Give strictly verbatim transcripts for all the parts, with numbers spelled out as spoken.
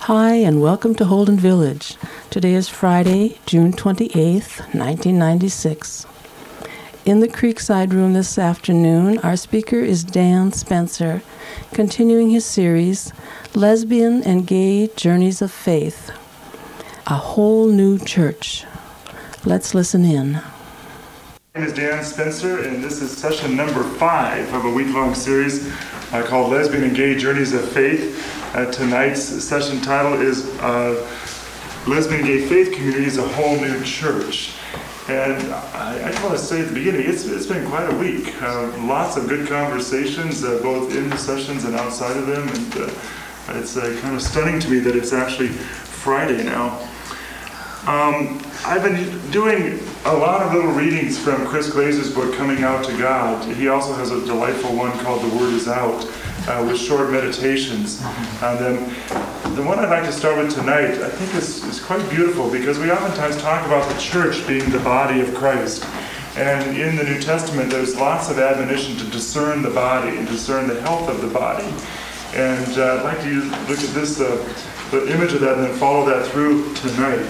Hi, and welcome to Holden Village. Today is Friday, June twenty-eighth, nineteen ninety-six. In the Creekside Room this afternoon, our speaker is Dan Spencer, continuing his series, Lesbian and Gay Journeys of Faith, A Whole New Church. Let's listen in. My name is Dan Spencer, and this is session number five of a week-long series uh, called Lesbian and Gay Journeys of Faith. Uh, tonight's session title is uh, Lesbian and Gay Faith Communities, A Whole New Church. And I, I just want to say at the beginning, it's, it's been quite a week. Uh, lots of good conversations, uh, both in the sessions and outside of them. And uh, it's uh, kind of stunning to me that it's actually Friday now. Um, I've been doing a lot of little readings from Chris Glazer's book, Coming Out to God. He also has a delightful one called The Word is Out, uh, with short meditations on them. The one I'd like to start with tonight, I think is, is quite beautiful, because we oftentimes talk about the church being the body of Christ. And in the New Testament, there's lots of admonition to discern the body and discern the health of the body. And uh, I'd like to use, look at this, uh, the image of that, and then follow that through tonight.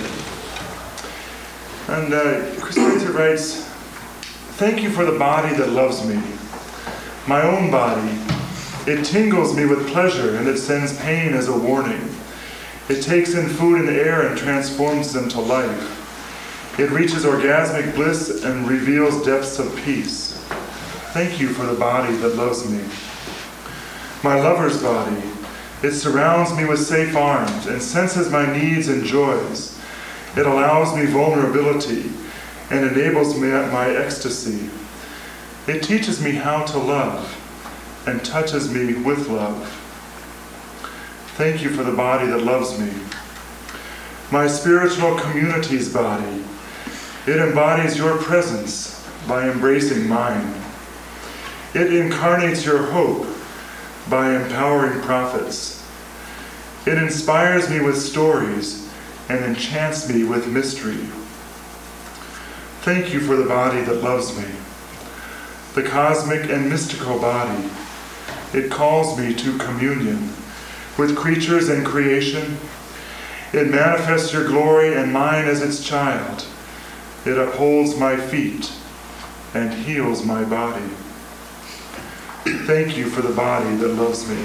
And uh, Chris Glazer writes, "Thank you for the body that loves me, my own body. It tingles me with pleasure, and it sends pain as a warning. It takes in food and air and transforms them to life. It reaches orgasmic bliss and reveals depths of peace. Thank you for the body that loves me. My lover's body, it surrounds me with safe arms and senses my needs and joys. It allows me vulnerability and enables me at my ecstasy. It teaches me how to love and touches me with love. Thank you for the body that loves me. My spiritual community's body, it embodies your presence by embracing mine. It incarnates your hope by empowering prophets. It inspires me with stories and enchants me with mystery. Thank you for the body that loves me. The cosmic and mystical body, it calls me to communion with creatures and creation. It manifests your glory and mine as its child. It upholds my feet and heals my body. Thank you for the body that loves me."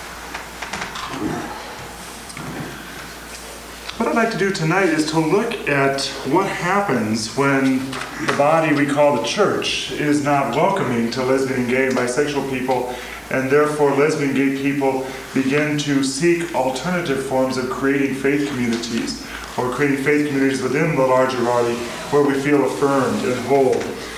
What I'd like to do tonight is to look at what happens when the body we call the church is not welcoming to lesbian and gay and bisexual people, and therefore lesbian and gay people begin to seek alternative forms of creating faith communities, or creating faith communities within the larger body where we feel affirmed and whole.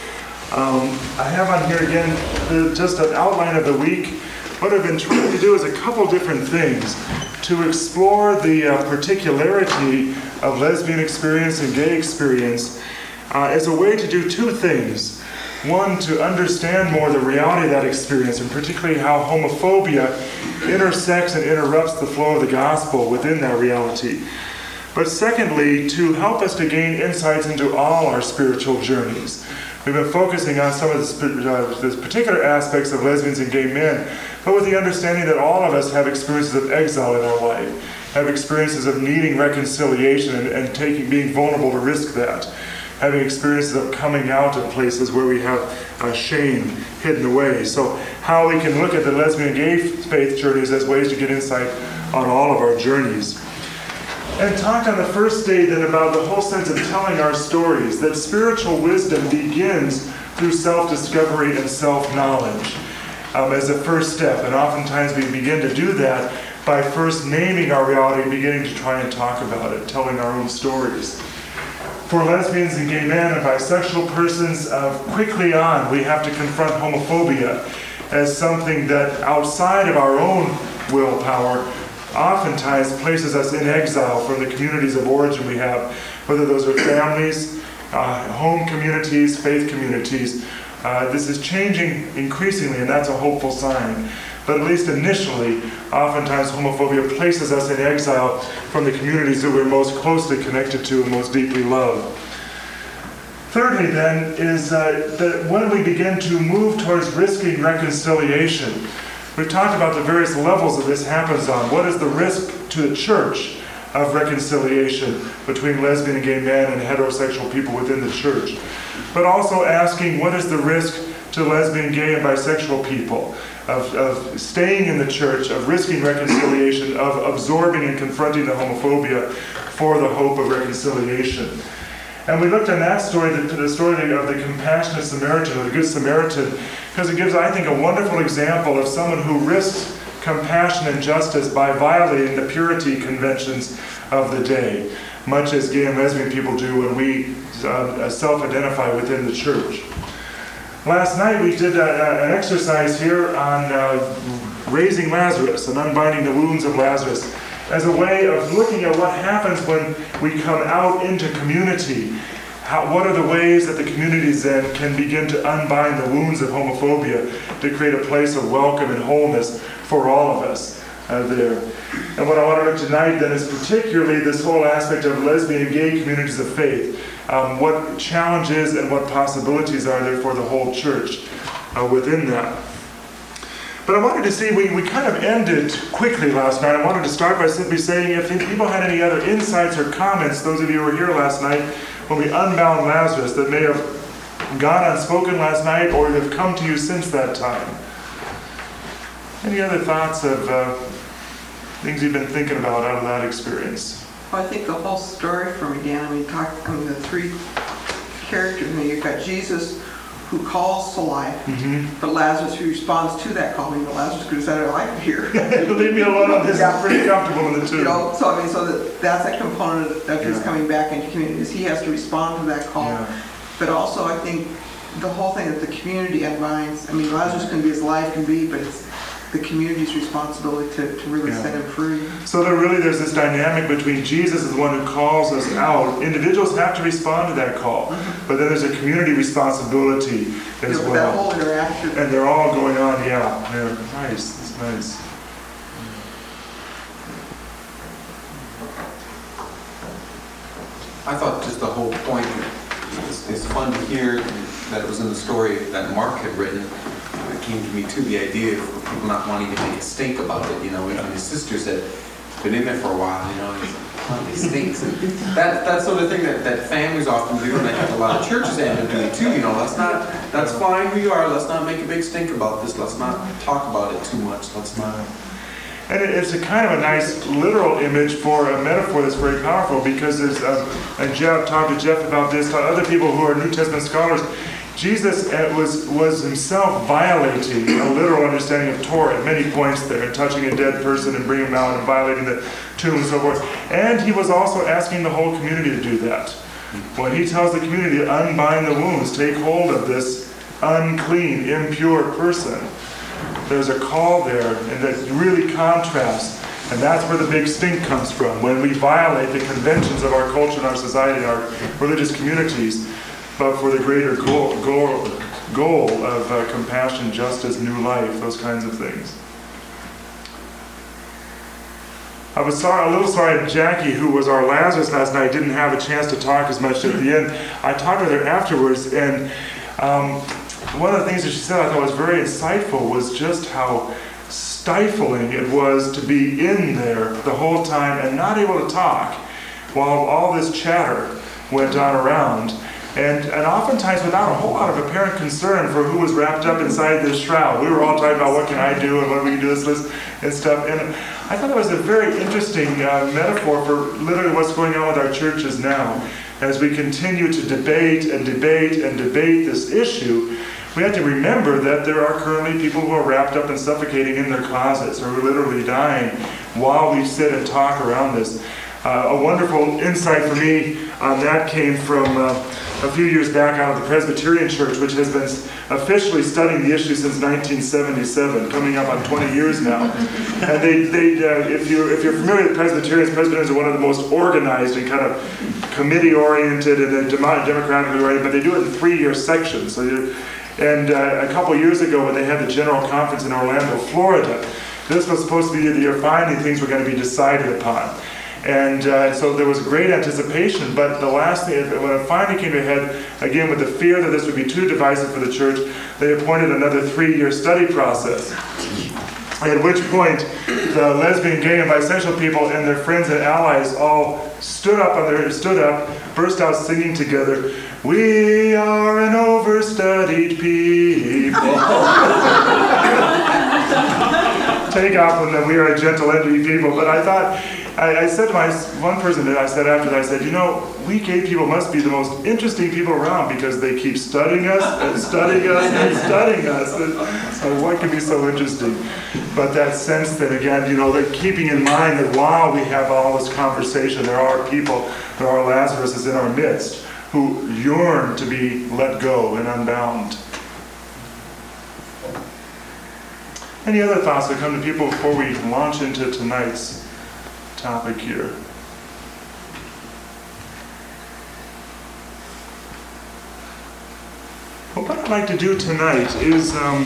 Um, I have on here again the, just an outline of the week. What I've been trying to do is a couple different things to explore the uh, particularity of lesbian experience and gay experience uh, as a way to do two things. One, to understand more the reality of that experience, and particularly how homophobia intersects and interrupts the flow of the gospel within that reality. But secondly, to help us to gain insights into all our spiritual journeys. We've been focusing on some of the, uh, the particular aspects of lesbians and gay men, but with the understanding that all of us have experiences of exile in our life, have experiences of needing reconciliation and, and taking, being vulnerable to risk that, having experiences of coming out of places where we have uh, shame hidden away. So how we can look at the lesbian and gay faith journeys as ways to get insight on all of our journeys. And talked on the first day then about the whole sense of telling our stories, that spiritual wisdom begins through self-discovery and self-knowledge um, as a first step. And oftentimes we begin to do that by first naming our reality and beginning to try and talk about it, telling our own stories. For lesbians and gay men and bisexual persons, uh, quickly on we have to confront homophobia as something that outside of our own willpower oftentimes places us in exile from the communities of origin we have, whether those are families, uh, home communities, faith communities. Uh, this is changing increasingly, and that's a hopeful sign. But at least initially, oftentimes homophobia places us in exile from the communities that we're most closely connected to and most deeply love. Thirdly, then, is uh, that when we begin to move towards risking reconciliation, We've talked about the various levels that this happens on. What is the risk to the church of reconciliation between lesbian and gay men and heterosexual people within the church? But also asking, what is the risk to lesbian, gay, and bisexual people of, of staying in the church, of risking reconciliation, of absorbing and confronting the homophobia for the hope of reconciliation? And we looked at that story, the, the story of the compassionate Samaritan, or the Good Samaritan, because it gives, I think, a wonderful example of someone who risks compassion and justice by violating the purity conventions of the day, much as gay and lesbian people do when we uh, self-identify within the church. Last night we did a, a, an exercise here on uh, raising Lazarus and unbinding the wounds of Lazarus, as a way of looking at what happens when we come out into community. How, what are the ways that the communities then can begin to unbind the wounds of homophobia to create a place of welcome and wholeness for all of us uh, there. And what I want to look tonight then is particularly this whole aspect of lesbian and gay communities of faith. Um, what challenges and what possibilities are there for the whole church uh, within that. But I wanted to see, we, we kind of ended quickly last night. I wanted to start by simply saying if people had any other insights or comments, those of you who were here last night, when we unbound Lazarus, that may have gone unspoken last night or have come to you since that time. Any other thoughts of uh, things you've been thinking about out of that experience? Well, I think the whole story from again, I mean, talk, I mean, the three characters, I mean, you've got Jesus, who calls to life, mm-hmm. but Lazarus who responds to that call. I mean, Lazarus could have said, I like it here. Leave me alone on this. I'm pretty comfortable in the tomb. You know, so I mean, so that, that's a component of his yeah. coming back into communities. He has to respond to that call. Yeah. But also, I think the whole thing that the community unbinds, I mean, Lazarus can be as life can be, but it's the community's responsibility to, to really yeah. set him free. So there really, there's this dynamic between Jesus as the one who calls us out. Individuals have to respond to that call, mm-hmm. but then there's a community responsibility as yeah, well. That whole interaction. And they're all going on, yeah. They're nice, it's nice. I thought just the whole point is, is fun to hear that it was in the story that Mark had written. It came to me too, the idea of people not wanting to make a stink about it, you know, and his sister said, been in there for a while, you know, and he's like, oh, it stinks. And that, that sort of thing that, that families often do, and I think a lot of churches end up doing too, you know, let's not, that's fine who you are, let's not make a big stink about this, let's not talk about it too much, let's not. And it's a kind of a nice literal image for a metaphor that's very powerful, because there's, um, and Jeff talked to Jeff about this, to other people who are New Testament scholars. Jesus was was himself violating a literal understanding of Torah at many points there, touching a dead person and bringing him out and violating the tomb and so forth. And he was also asking the whole community to do that. When he tells the community to unbind the wounds, take hold of this unclean, impure person, there's a call there, and that really contrasts. And that's where the big stink comes from, when we violate the conventions of our culture and our society and our religious communities, but for the greater goal, goal, goal of uh, compassion, justice, new life, those kinds of things. I was sorry, a little sorry that Jackie, who was our Lazarus last night, didn't have a chance to talk as much at the end. I talked with her afterwards, and um, one of the things that she said I thought was very insightful was just how stifling it was to be in there the whole time and not able to talk while all this chatter went on around. And, and oftentimes without a whole lot of apparent concern for who was wrapped up inside this shroud. We were all talking about what can I do and what we can do this list and stuff. And I thought it was a very interesting uh, metaphor for literally what's going on with our churches now. As we continue to debate and debate and debate this issue, we have to remember that there are currently people who are wrapped up and suffocating in their closets or literally dying while we sit and talk around this. Uh, a wonderful insight for me on that came from uh, a few years back out of the Presbyterian Church, which has been officially studying the issue since nineteen seventy-seven, coming up on twenty years now. And they, they uh, if you're if you're familiar with Presbyterians, Presbyterians are one of the most organized and kind of committee-oriented and democratically oriented, but they do it in three-year sections. So you, and uh, a couple years ago, when they had the General Conference in Orlando, Florida, this was supposed to be the year finally things were going to be decided upon. And uh, so there was great anticipation, but the last thing, when it finally came to a head, again with the fear that this would be too divisive for the church, they appointed another three-year study process. At which point, the lesbian, gay, and bisexual people and their friends and allies all stood up on their stood up, burst out singing together, "We are an overstudied people." Take off from them, "We are a gentle, envied people." But I thought, I, I said to my one person that I said after that, I said, you know, we gay people must be the most interesting people around because they keep studying us and studying us and studying us. And so what can be so interesting? But that sense that, again, you know, that keeping in mind that while we have all this conversation, there are people, there are Lazaruses in our midst who yearn to be let go and unbound. Any other thoughts that come to people before we launch into tonight's topic here? Well, what I'd like to do tonight is um,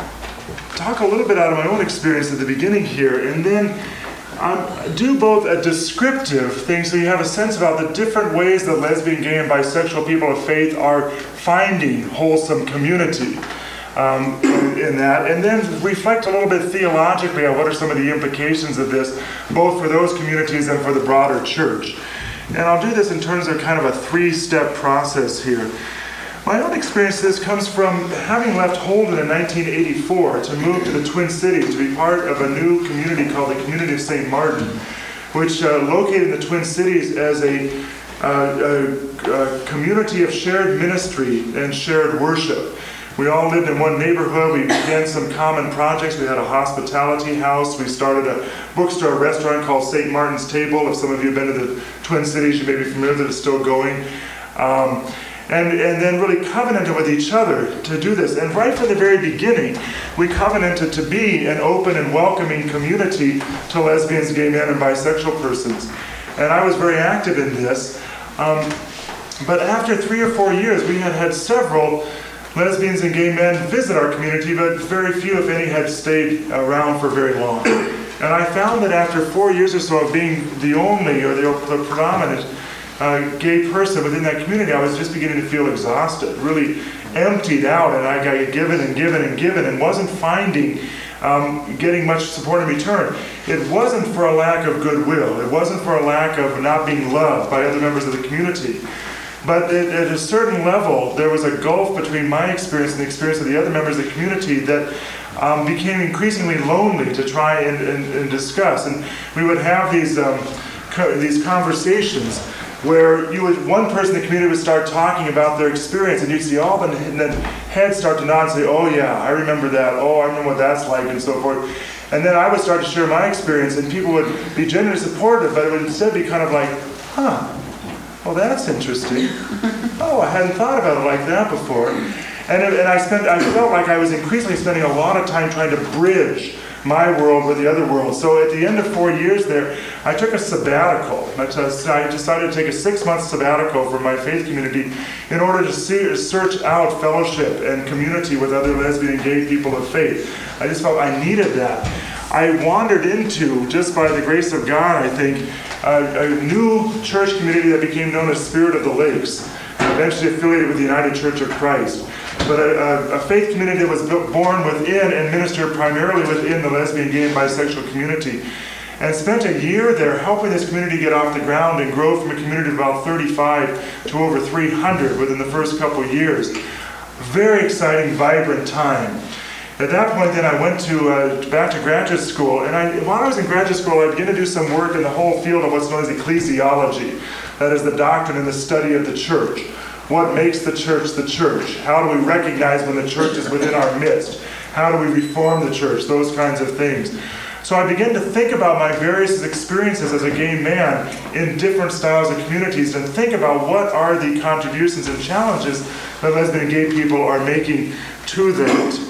talk a little bit out of my own experience at the beginning here, and then um, do both a descriptive thing so you have a sense about the different ways that lesbian, gay, and bisexual people of faith are finding wholesome community. Um, in, in that, and then reflect a little bit theologically on what are some of the implications of this, both for those communities and for the broader church. And I'll do this in terms of kind of a three-step process here. My own experience of this comes from having left Holden in nineteen eighty-four to move to the Twin Cities to be part of a new community called the Community of Saint Martin, which uh, located in the Twin Cities as a, uh, a, a community of shared ministry and shared worship. We all lived in one neighborhood. We began some common projects. We had a hospitality house. We started a bookstore restaurant called Saint Martin's Table. If some of you have been to the Twin Cities, you may be familiar that it's still going. Um, and, and then really covenanted with each other to do this. And right from the very beginning, we covenanted to be an open and welcoming community to lesbians, gay men, and bisexual persons. And I was very active in this. Um, but after three or four years, we had had several lesbians and gay men visit our community, but very few, if any, had stayed around for very long. And I found that after four years or so of being the only or the, the predominant uh, gay person within that community, I was just beginning to feel exhausted, really emptied out, and I got given and given and given and wasn't finding um, getting much support in return. It wasn't for a lack of goodwill. It wasn't for a lack of not being loved by other members of the community. But at a certain level, there was a gulf between my experience and the experience of the other members of the community that um, became increasingly lonely to try and, and, and discuss. And we would have these um, co- these conversations where you would, one person in the community would start talking about their experience, and you'd see all the and then heads start to nod and say, "Oh yeah, I remember that. Oh, I remember what that's like," and so forth. And then I would start to share my experience, and people would be genuinely supportive, but it would instead be kind of like, "Huh. Well, that's interesting. Oh, I hadn't thought about it like that before." And, it, and I spent, I felt like I was increasingly spending a lot of time trying to bridge my world with the other world. So at the end of four years there, I took a sabbatical. I decided to take a six-month sabbatical from my faith community in order to see, search out fellowship and community with other lesbian and gay people of faith. I just felt I needed that. I wandered into, just by the grace of God, I think, a, a new church community that became known as Spirit of the Lakes, eventually affiliated with the United Church of Christ. But a, a, a faith community that was born within and ministered primarily within the lesbian, gay, and bisexual community. And spent a year there helping this community get off the ground and grow from a community of about thirty-five to over three hundred within the first couple of years. Very exciting, vibrant time. At that point, then, I went to uh, back to graduate school, and I, while I was in graduate school, I began to do some work in the whole field of what's known as ecclesiology. That is the doctrine and the study of the church. What makes the church the church? How do we recognize when the church is within our midst? How do we reform the church? Those kinds of things. So I began to think about my various experiences as a gay man in different styles of communities, and think about what are the contributions and challenges that lesbian and gay people are making to that.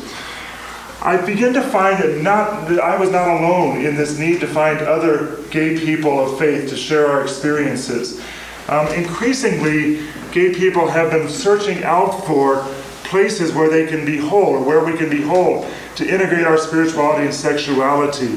I began to find that, not, that I was not alone in this need to find other gay people of faith to share our experiences. Um, increasingly, gay people have been searching out for places where they can be whole, or where we can be whole, to integrate our spirituality and sexuality.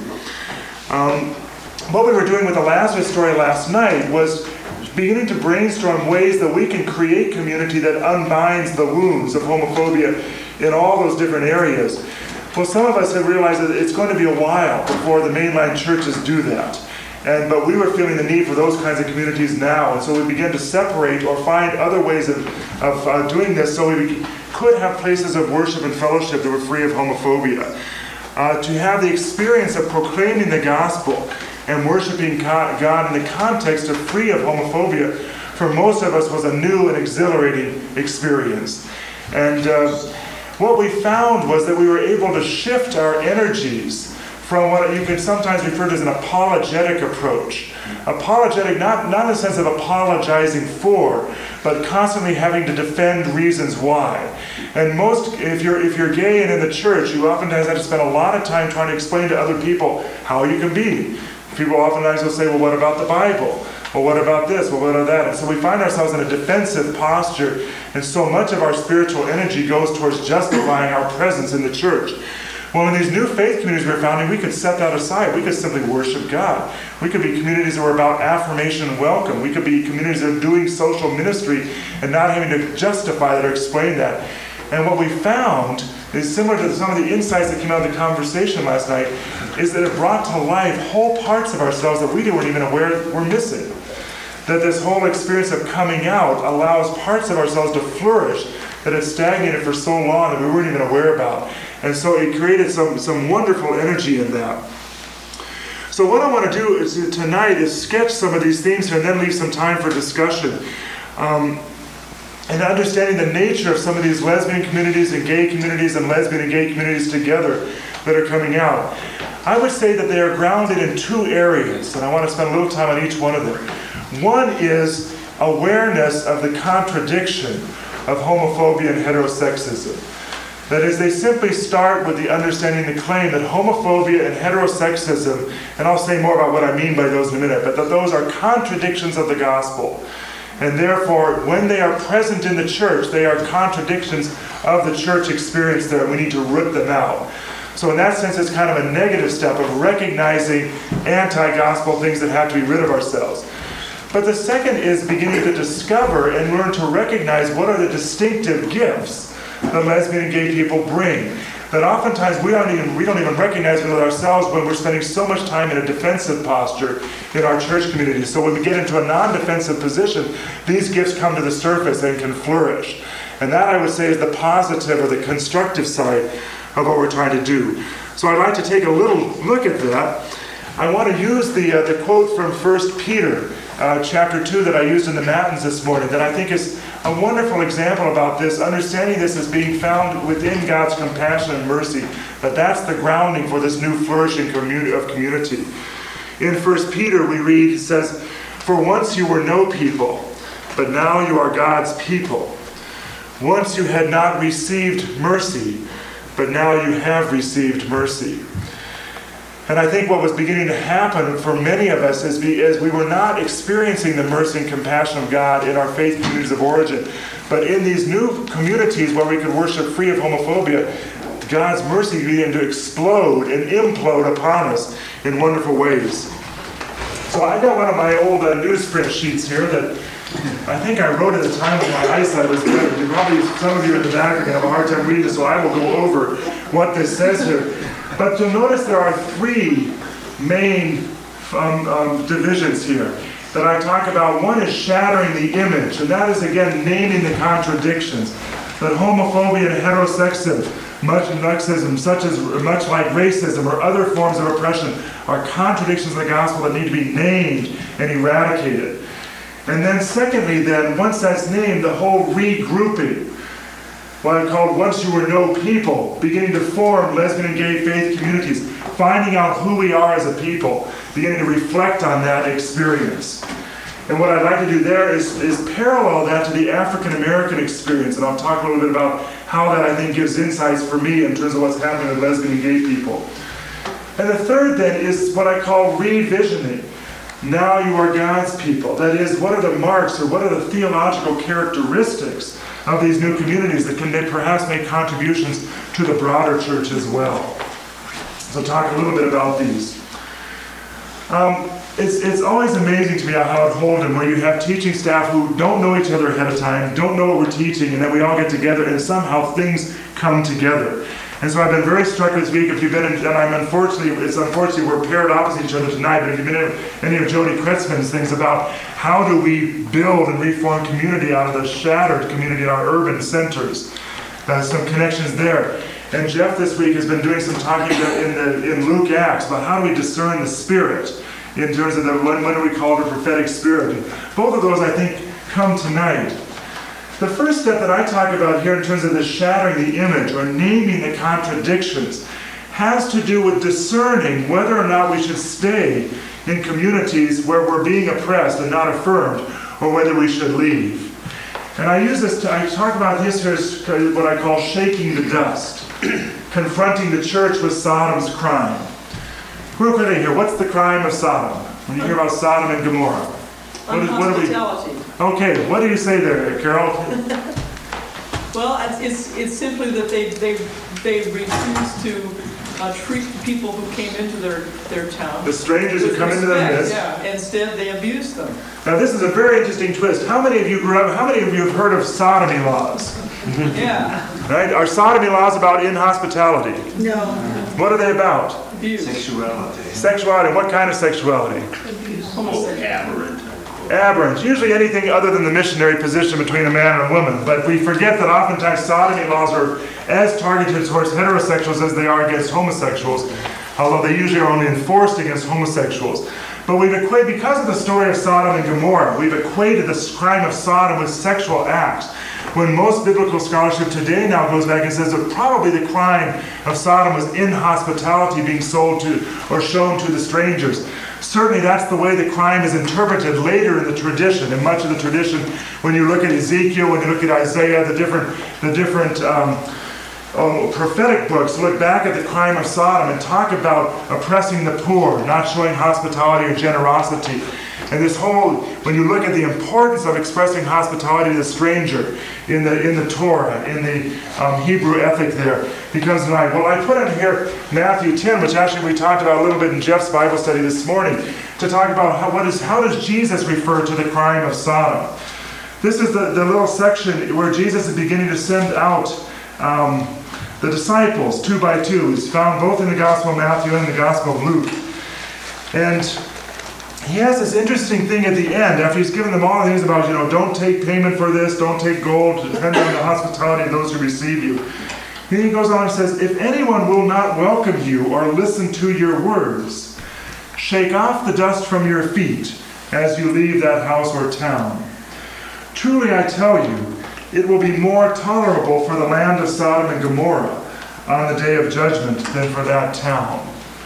Um, what we were doing with the Lazarus story last night was beginning to brainstorm ways that we can create community that unbinds the wounds of homophobia in all those different areas. Well, some of us have realized that it's going to be a while before the mainline churches do that. And, but we were feeling the need for those kinds of communities now, and so we began to separate or find other ways of, of uh, doing this so we could have places of worship and fellowship that were free of homophobia. Uh, to have the experience of proclaiming the gospel and worshiping God in the context of free of homophobia, for most of us was a new and exhilarating experience. And uh, what we found was that we were able to shift our energies from what you can sometimes refer to as an apologetic approach. Apologetic, not, not in the sense of apologizing for, but constantly having to defend reasons why. And most, if you're if you're gay and in the church, you oftentimes have to spend a lot of time trying to explain to other people how you can be. People oftentimes will say, well, what about the Bible? Well, what about this? Well, what about that? And so we find ourselves in a defensive posture, and so much of our spiritual energy goes towards justifying our presence in the church. Well, in these new faith communities we're founding, we could set that aside. We could simply worship God. We could be communities that were about affirmation and welcome. We could be communities that are doing social ministry and not having to justify that or explain that. And what we found is similar to some of the insights that came out of the conversation last night, is that it brought to life whole parts of ourselves that we weren't even aware were missing. That this whole experience of coming out allows parts of ourselves to flourish that had stagnated for so long that we weren't even aware about. And so it created some, some wonderful energy in that. So what I want to do is tonight is sketch some of these themes here and then leave some time for discussion. Um, and understanding the nature of some of these lesbian communities and gay communities and lesbian and gay communities together that are coming out. I would say that they are grounded in two areas, and I want to spend a little time on each one of them. One is awareness of the contradiction of homophobia and heterosexism. That is, they simply start with the understanding, the claim that homophobia and heterosexism, and I'll say more about what I mean by those in a minute, but that those are contradictions of the gospel. And therefore, when they are present in the church, they are contradictions of the church experience there, and we need to root them out. So in that sense, it's kind of a negative step of recognizing anti-gospel things that have to be rid of ourselves. But the second is beginning to discover and learn to recognize what are the distinctive gifts that lesbian and gay people bring. That oftentimes we don't even we don't even recognize it with ourselves when we're spending so much time in a defensive posture in our church community. So when we get into a non-defensive position, these gifts come to the surface and can flourish. And that, I would say, is the positive or the constructive side of what we're trying to do. So I'd like to take a little look at that. I want to use the uh, the quote from First Peter uh, chapter two that I used in the Matins this morning that I think is a wonderful example about this, understanding this as being found within God's compassion and mercy, that that's the grounding for this new flourishing community of community. In First Peter we read, it says, "For once you were no people, but now you are God's people. Once you had not received mercy, but now you have received mercy." And I think what was beginning to happen for many of us is we, as we were not experiencing the mercy and compassion of God in our faith communities of origin, but in these new communities where we could worship free of homophobia, God's mercy began to explode and implode upon us in wonderful ways. So I got one of my old uh, newsprint sheets here that I think I wrote at the time when my eyesight was better. Probably some of you in the back are going to have a hard time reading this, so I will go over what this says here. But you'll notice there are three main um, um, divisions here that I talk about. One is shattering the image, and that is, again, naming the contradictions. That homophobia and heterosexism, much sexism, such as much like racism or other forms of oppression, are contradictions of the gospel that need to be named and eradicated. And then secondly, then, once that's named, the whole regrouping, what I called once you were no people, beginning to form lesbian and gay faith communities, finding out who we are as a people, beginning to reflect on that experience. And what I'd like to do there is, is parallel that to the African American experience, and I'll talk a little bit about how that I think gives insights for me in terms of what's happening with lesbian and gay people. And the third then is what I call revisioning. Now you are God's people. That is, what are the marks or what are the theological characteristics of these new communities that can perhaps make contributions to the broader church as well. So talk a little bit about these. Um, it's, it's always amazing to me how at Holden, where you have teaching staff who don't know each other ahead of time, don't know what we're teaching, and then we all get together and somehow things come together. And so I've been very struck this week, if you've been in, and I'm unfortunately, it's unfortunately we're paired opposite each other tonight, but if you've been in any of Jody Kretzmann's things about how do we build and reform community out of the shattered community in our urban centers, uh, some connections there. And Jeff this week has been doing some talking in, the, in Luke Acts about how do we discern the Spirit in terms of the, when, when do we call it a prophetic spirit. And both of those, I think, come tonight. The first step that I talk about here in terms of the shattering the image or naming the contradictions has to do with discerning whether or not we should stay in communities where we're being oppressed and not affirmed, or whether we should leave. And I use this, to, I talk about this here as what I call shaking the dust, confronting the church with Sodom's crime. Real quickly here, what's the crime of Sodom? When you hear about Sodom and Gomorrah. What is, what do we, okay, what do you say there, Carol? Well, it's it's simply that they they they refuse to uh, treat the people who came into their, their town. The strangers who come into their midst. Yeah, instead they abuse them. Now this is a very interesting twist. How many of you grew up, how many of you have heard of sodomy laws? Yeah. Right? Are sodomy laws about inhospitality? No. What are they about? Abuse. Sexuality. Sexuality. What kind of sexuality? Abuse. Oh, aberrant. Aberrant. Usually anything other than the missionary position between a man and a woman. But we forget that oftentimes sodomy laws are as targeted towards heterosexuals as they are against homosexuals, although they usually are only enforced against homosexuals. But we've equated, because of the story of Sodom and Gomorrah, we've equated the crime of Sodom with sexual acts, when most biblical scholarship today now goes back and says that probably the crime of Sodom was inhospitality being sold to or shown to the strangers. Certainly that's the way the crime is interpreted later in the tradition, in much of the tradition. When you look at Ezekiel, when you look at Isaiah, the different, the different um, um, prophetic books look back at the crime of Sodom and talk about oppressing the poor, not showing hospitality or generosity. And this whole, when you look at the importance of expressing hospitality to the stranger in the in the Torah, in the um, Hebrew ethic there, becomes tonight. Well, I put in here Matthew ten, which actually we talked about a little bit in Jeff's Bible study this morning, to talk about how, what is, how does Jesus refer to the crime of Sodom. This is the, the little section where Jesus is beginning to send out um, the disciples, two by two. It's found both in the Gospel of Matthew and the Gospel of Luke. And he has this interesting thing at the end, after he's given them all the things about, you know, don't take payment for this, don't take gold, depend on the hospitality of those who receive you. Then he goes on and says, if anyone will not welcome you or listen to your words, shake off the dust from your feet as you leave that house or town. Truly I tell you, it will be more tolerable for the land of Sodom and Gomorrah on the day of judgment than for that town.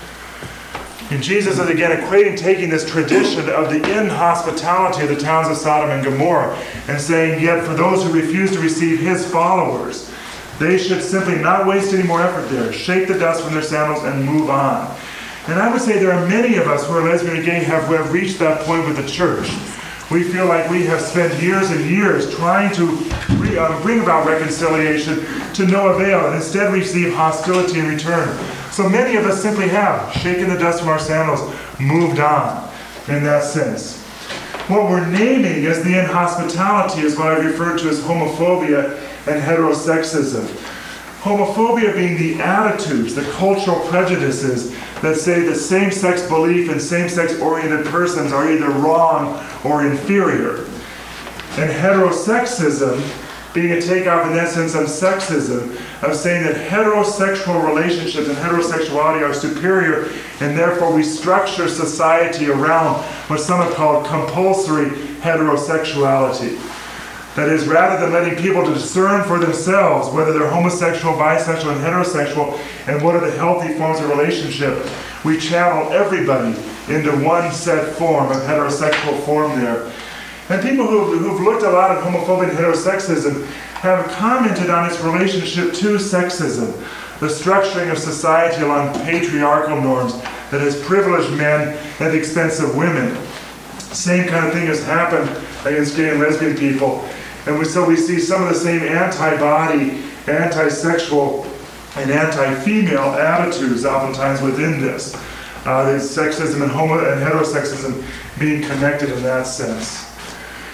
And Jesus is again equating, taking this tradition of the inhospitality of the towns of Sodom and Gomorrah and saying, yet for those who refuse to receive his followers, they should simply not waste any more effort there, shake the dust from their sandals and move on. And I would say there are many of us who are lesbian and gay have, who have reached that point with the church. We feel like we have spent years and years trying to re, uh, bring about reconciliation to no avail, and instead receive hostility in return. So many of us simply have shaken the dust from our sandals, moved on in that sense. What we're naming as the inhospitality is what I refer to as homophobia and heterosexism. Homophobia being the attitudes, the cultural prejudices that say that same-sex belief and same-sex oriented persons are either wrong or inferior. And heterosexism being a takeoff in essence of sexism, of saying that heterosexual relationships and heterosexuality are superior, and therefore we structure society around what some have called compulsory heterosexuality. That is, rather than letting people to discern for themselves whether they're homosexual, bisexual, and heterosexual, and what are the healthy forms of relationship, we channel everybody into one set form of heterosexual form there. And people who've, who've looked a lot at homophobia and heterosexism have commented on its relationship to sexism, the structuring of society along patriarchal norms that has privileged men at the expense of women. Same kind of thing has happened against gay and lesbian people. And we, so we see some of the same anti-body, anti-sexual, and anti-female attitudes oftentimes within this. Uh, there's sexism and homo and heterosexism being connected in that sense.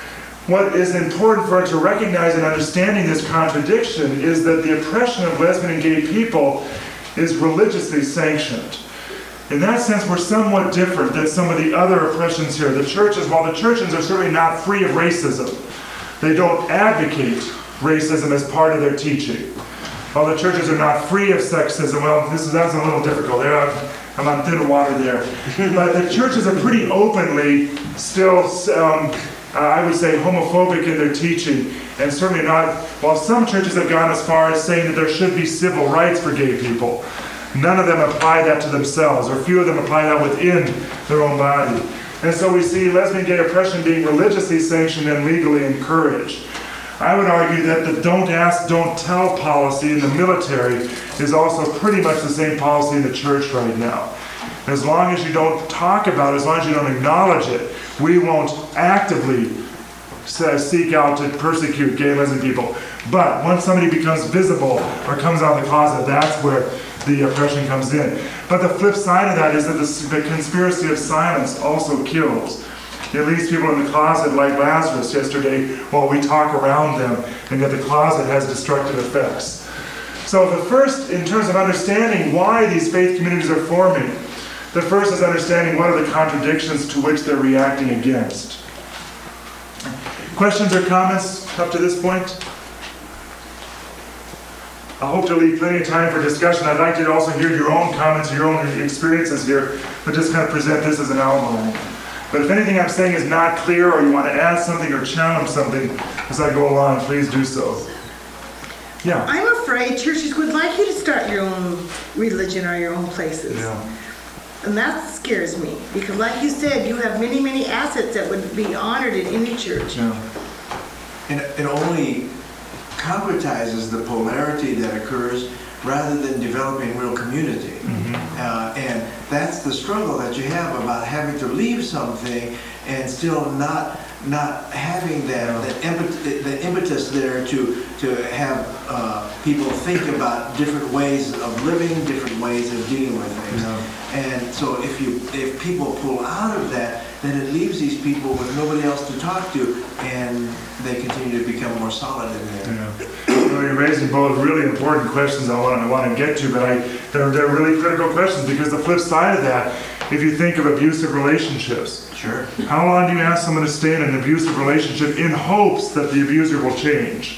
what is important for us to recognize in understanding this contradiction is that the oppression of lesbian and gay people is religiously sanctioned. In that sense, we're somewhat different than some of the other oppressions here. The churches, while the churches are certainly not free of racism, they don't advocate racism as part of their teaching. While the churches are not free of sexism, well, this is that's a little difficult. There, I'm on thin water there. But the churches are pretty openly still, um, I would say, homophobic in their teaching, and certainly not. While some churches have gone as far as saying that there should be civil rights for gay people, none of them apply that to themselves, or few of them apply that within their own body. And so we see lesbian gay oppression being religiously sanctioned and legally encouraged. I would argue that the don't ask, don't tell policy in the military is also pretty much the same policy in the church right now. As long as you don't talk about it, as long as you don't acknowledge it, we won't actively seek out to persecute gay and lesbian people. But once somebody becomes visible or comes out of the closet, that's where the oppression comes in. But the flip side of that is that the, the conspiracy of silence also kills. It leaves people in the closet like Lazarus yesterday while we talk around them, and yet the closet has destructive effects. So the first, in terms of understanding why these faith communities are forming, the first is understanding what are the contradictions to which they're reacting against. Questions or comments up to this point? I hope to leave plenty of time for discussion. I'd like to also hear your own comments, your own experiences here, but just kind of present this as an outline. But if anything I'm saying is not clear, or you want to add something or challenge something as I go along, please do so. Yeah. I'm afraid churches would like you to start your own religion or your own places. Yeah. And that scares me, because like you said, you have many, many assets that would be honored in any church. Yeah. And it only concretizes the polarity that occurs rather than developing real community. Mm-hmm. Uh, and that's the struggle that you have about having to leave something and still not not having that, that impetus, the impetus there to to have uh, people think about different ways of living, different ways of dealing with things. Yeah. And so if you if people pull out of that, then it leaves these people with nobody else to talk to, and they continue to become more solid in there. Yeah. Well, you're raising both really important questions I want, I want to get to, but I, they're, they're really critical questions, because the flip side of that, if you think of abusive relationships, Sure. how long do you ask someone to stay in an abusive relationship in hopes that the abuser will change?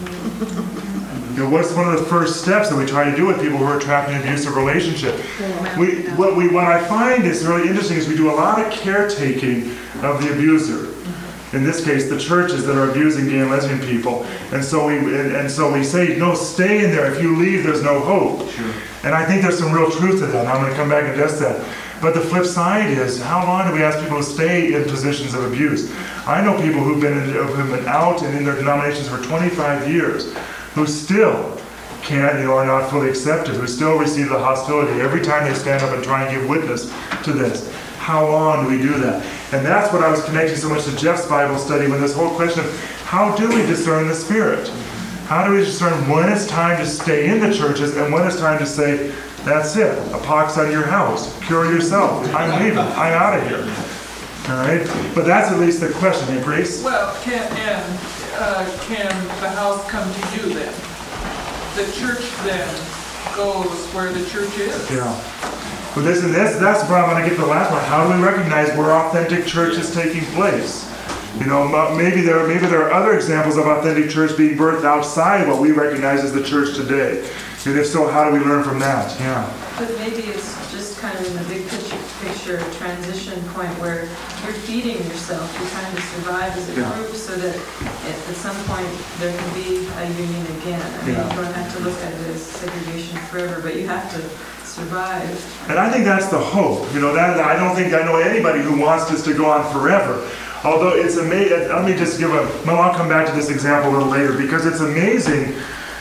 You know, what's one of the first steps that we try to do with people who are trapped in an abusive relationship? We, what we, what I find is really interesting is we do a lot of caretaking of the abuser. In this case, the churches that are abusing gay and lesbian people, and so we and, and so we say, no, stay in there. If you leave, there's no hope. Sure. And I think there's some real truth to that. I'm going to come back and address that. But the flip side is, how long do we ask people to stay in positions of abuse? I know people who've been, in, who've been out and in their denominations for twenty-five years, who still can't, you know, are not fully accepted, who still receive the hostility every time they stand up and try and give witness to this. How long do we do that? And that's what I was connecting so much to Jeff's Bible study, when this whole question of how do we discern the Spirit? How do we discern when it's time to stay in the churches and when it's time to say, that's it, a pox on your house, cure yourself, I'm leaving, I'm out of here. All right? But that's at least the question, hey, Grace? Well, can, and, uh, can the house come to you then? The church then goes where the church is. Yeah. Well, this, and that's, that's the problem when I get to the last one. How do we recognize where authentic church is taking place? You know, maybe there, maybe there are other examples of authentic church being birthed outside what we recognize as the church today. And if so, how do we learn from that? Yeah. But maybe it's just kind of in the big picture, picture transition point where you're feeding yourself, you're trying to survive as a Yeah. group so that at, at some point there can be a union again. I mean, Yeah. you don't have to look at it as segregation forever, but you have to survive. And I think that's the hope. You know, that I don't think I know anybody who wants this to go on forever. Although it's amazing, let me just give a, well, I'll come back to this example a little later, because it's amazing.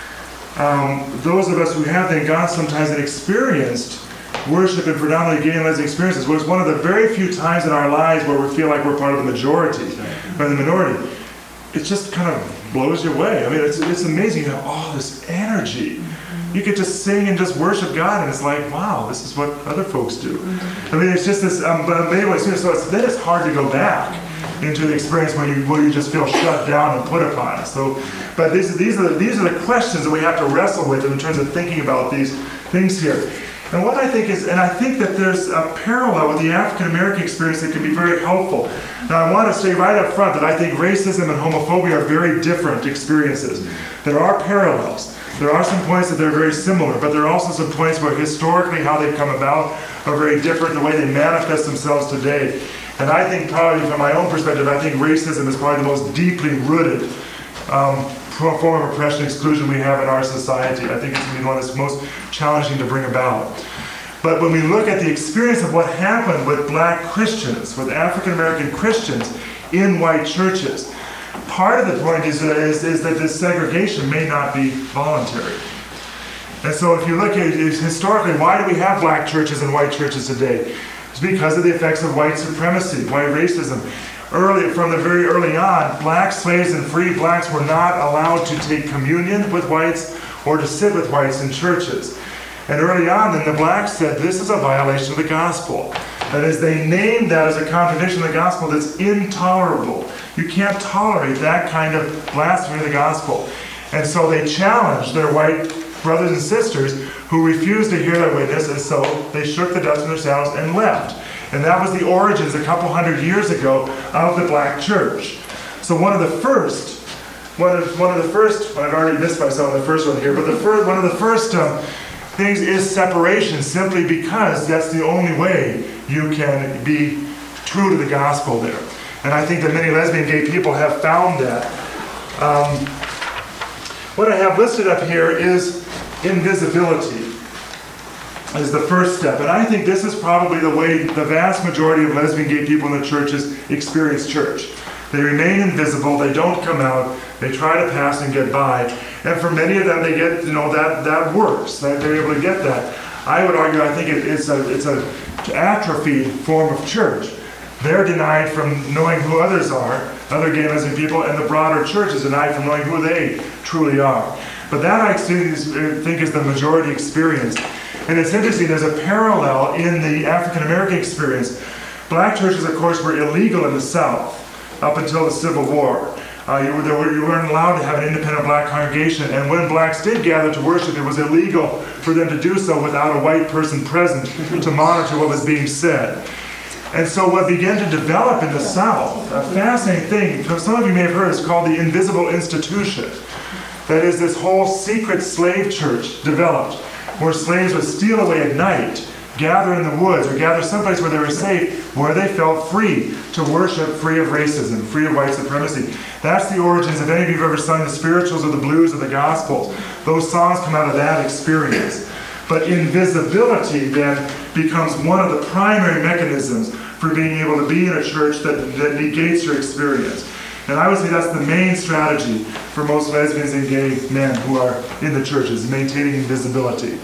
Um, those of us who have, thank God, sometimes experienced worship in predominantly gay and lesbian experiences, was one of the very few times in our lives where we feel like we're part of the majority, or the minority. It just kind of blows you away. I mean, it's, it's amazing. You have all this energy. You could just sing and just worship God, and it's like, wow, this is what other folks do. I mean, it's just this, um, but anyway, so it's, then it's hard to go back. into the experience where you where you just feel shut down and put upon. So, but these these are the, these are the questions that we have to wrestle with in terms of thinking about these things here. And what I think is, and I think that there's a parallel with the African American experience that can be very helpful. Now, I want to say right up front that I think racism and homophobia are very different experiences. There are parallels. There are some points that they're very similar, but there are also some points where historically how they've come about are very different, the way they manifest themselves today. And I think probably from my own perspective, I think racism is probably the most deeply rooted um, form of oppression and exclusion we have in our society. I think it's going to be one that's most challenging to bring about. But when we look at the experience of what happened with black Christians, with African American Christians in white churches, part of the point is, is, is that this segregation may not be voluntary. And so if you look at it historically, why do we have black churches and white churches today? It's because of the effects of white supremacy, white racism. Early, from the very early on, black slaves and free blacks were not allowed to take communion with whites or to sit with whites in churches. And early on, then the blacks said, this is a violation of the gospel. That is, they named that as a contradiction of the gospel that's intolerable. You can't tolerate that kind of blasphemy of the gospel. And so they challenged their white brothers and sisters who refused to hear their witness, and so they shook the dust from their saddles and left. And that was the origins a couple hundred years ago of the black church. So one of the first, one of, one of the first, I've already missed myself in the first one here, but the first, one of the first um, things is separation, simply because that's the only way you can be true to the gospel there. And I think that many lesbian gay people have found that. Um, what I have listed up here is invisibility is the first step. And I think this is probably the way the vast majority of lesbian gay people in the churches experience church. They remain invisible, they don't come out, they try to pass and get by. And for many of them, they get, you know, that, that works, that they're able to get that. I would argue, I think it, it's a it's a atrophied form of church. They're denied from knowing who others are, other gay and lesbian people, and the broader church is denied from knowing who they truly are. But that I think is the majority experience. And it's interesting, there's a parallel in the African American experience. Black churches, of course, were illegal in the South up until the Civil War. Uh, you, were, were, you weren't allowed to have an independent black congregation, and when blacks did gather to worship, it was illegal for them to do so without a white person present to monitor what was being said. And so what began to develop in the South, a fascinating thing, some of you may have heard, is called the Invisible Institution. That is, this whole secret slave church developed, where slaves would steal away at night, gather in the woods, or gather someplace where they were safe, where they felt free to worship, free of racism, free of white supremacy. That's the origins. If any of you have ever sung the spirituals or the blues or the gospels, those songs come out of that experience. But invisibility then becomes one of the primary mechanisms for being able to be in a church that, that negates your experience. And I would say that's the main strategy for most lesbians and gay men who are in the churches, maintaining invisibility.